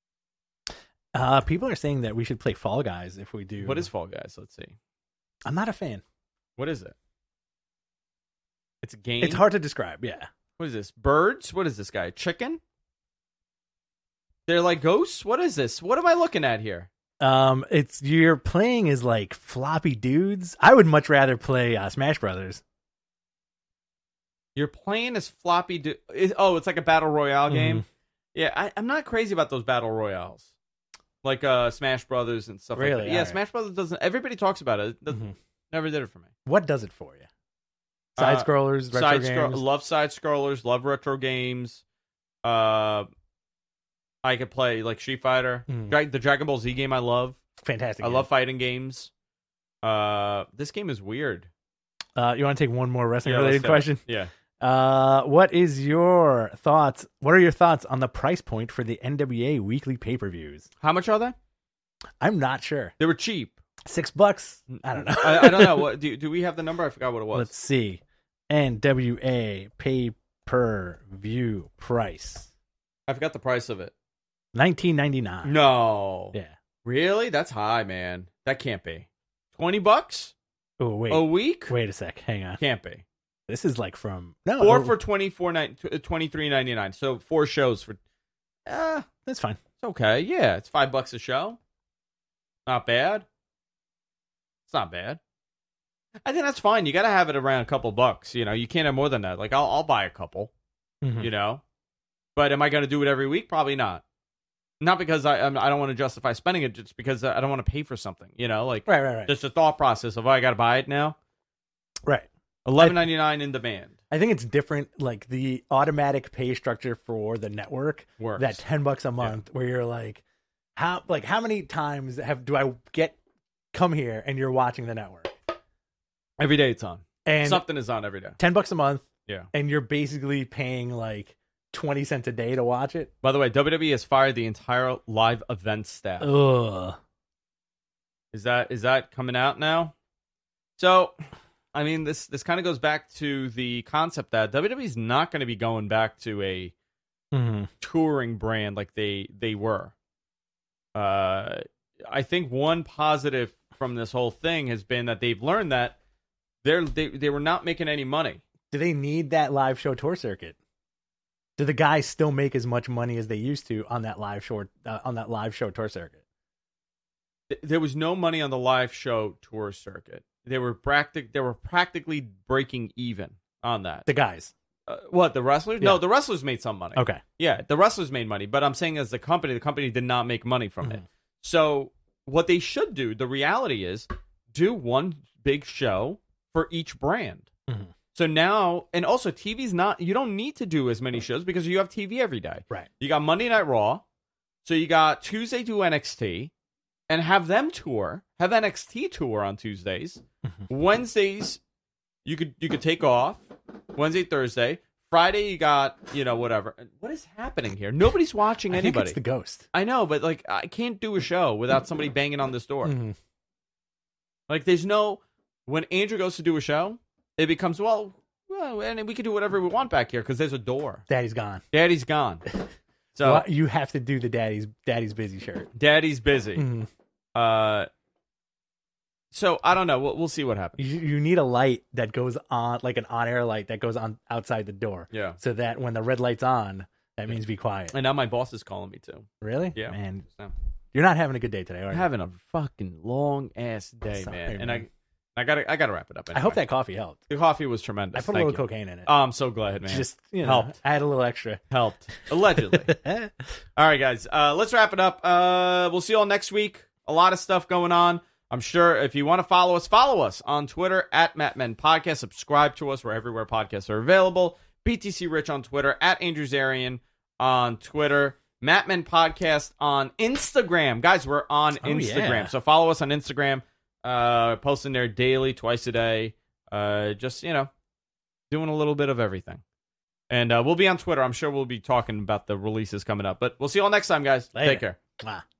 Uh, people are saying that we should play Fall Guys if we do. What is Fall Guys? Let's see. I'm not a fan. What is it? It's a game? It's hard to describe. Yeah. What is this? Birds? What is this guy? Chicken? They're like ghosts? What is this? What am I looking at here? Um, it's you're playing as like floppy dudes. I would much rather play uh, Smash Brothers. You're playing as floppy... Du- it, oh, it's like a Battle Royale game? Mhm. Yeah, I, I'm not crazy about those Battle Royales. Like uh, Smash Brothers and stuff Really? like that. Yeah, All right. Smash Brothers doesn't... Everybody talks about it. It doesn't- Mhm. Never did it for me. What does it for you? Side Uh, scrollers, retro Side games. scroll, love side scrollers, love retro games. Uh, I could play like Street Fighter, Mm. Dra- the Dragon Ball Z game. I love. Fantastic. I game. love fighting games. Uh, this game is weird. Uh, you want to take one more wrestling Yeah, let's related do it. question? Yeah, Uh, what is your thoughts? What are your thoughts on the price point for the N W A weekly pay per views? how much are they? I'm not sure. They were cheap. Six bucks? I don't know. I, I don't know. What do do we have the number? I forgot what it was. Let's see. N W A pay per view price I forgot the price of it. nineteen ninety-nine. No, Yeah. really? That's high, man. That can't be. Twenty bucks Oh wait. a week? Wait a sec. Hang on. Can't be. This is like from no. Four no, for twenty four nine twenty three ninety nine. So four shows for. Uh, That's fine. it's okay. Yeah, it's five bucks a show. Not bad. It's not bad. I think that's fine. You got to have it around a couple bucks. You know, you can't have more than that. Like I'll I'll buy a couple. Mhm. You know, but am I going to do it every week? Probably not. Not because I I'm, I don't want to justify spending it, just because I don't want to pay for something. You know, like Right, right, right. just the thought process of oh, I got to buy it now. right. Eleven ninety nine in demand I think it's different. Like the automatic pay structure for the network, works. that ten bucks a month, where you're like, how like how many times have do I get come here and you're watching the network Every day it's on. and Something is on every day. ten bucks a month, Yeah. and you're basically paying like twenty cents a day to watch it. By the way, W W E has fired the entire live event staff. Ugh. Is that is that coming out now? So, I mean, this this kind of goes back to the concept that W W E is not going to be going back to a Mm-hmm. touring brand like they they were. Uh, I think one positive from this whole thing has been that they've learned that they're they they were not making any money. Do they need that live show tour circuit? Do the guys still make as much money as they used to on that live show uh, on that live show tour circuit? Th- There was no money on the live show tour circuit. They were practic they were practically breaking even on that. The guys. Uh, what, the wrestlers? Yeah. No, the wrestlers made some money. Okay. Yeah, the wrestlers made money, but I'm saying as the company, the company did not make money from it. Mhm. So what they should do, the reality is, do one big show for each brand. Mhm. So now, and also T V's not, you don't need to do as many shows because you have T V every day. Right. You got Monday Night Raw, so you got Tuesday do N X T, and have them tour. Have N X T tour on Tuesdays. Wednesdays, you could you could take off. Wednesday, Thursday. Friday, you got, you know, whatever. What is happening here? Nobody's watching I anybody. think it's the ghost. I know, but, like, I can't do a show without somebody banging on this door. Mm-hmm. Like, there's no... When Andrew goes to do a show, it becomes, well, well and we can do whatever we want back here because there's a door. Daddy's gone. Daddy's gone. So well, you have to do the daddy's daddy's busy shirt. Daddy's busy. Mm-hmm. Uh, so I don't know. We'll, we'll see what happens. You, you need a light that goes on, like an on-air light that goes on outside the door. Yeah. So that when the red light's on, that means be quiet. And now my boss is calling me too. Really? Yeah. Man, So, you're not having a good day today, are I'm you? having a fucking long ass day, Sorry, man. And man. I, I gotta, I gotta wrap it up. Anyway. I hope that coffee helped. the coffee was tremendous. I put a Thank little you. cocaine in it. Oh, I'm so glad, man. Just, you know, helped. I had a little extra. Helped allegedly. All right, guys. Uh, let's wrap it up. Uh, we'll see you all next week. A lot of stuff going on. I'm sure if you want to follow us, follow us on Twitter at Mat Men Podcast. Subscribe to us. We're everywhere podcasts are available. B T C Rich on Twitter, at Andrew Zarian on Twitter. Mat Men Podcast on Instagram. Guys, we're on Oh, Instagram. yeah. So follow us on Instagram. Uh, posting there daily, twice a day. Uh, just, you know, doing a little bit of everything. And uh, we'll be on Twitter. I'm sure we'll be talking about the releases coming up. But we'll see you all next time, guys. Later. Take care. Mwah.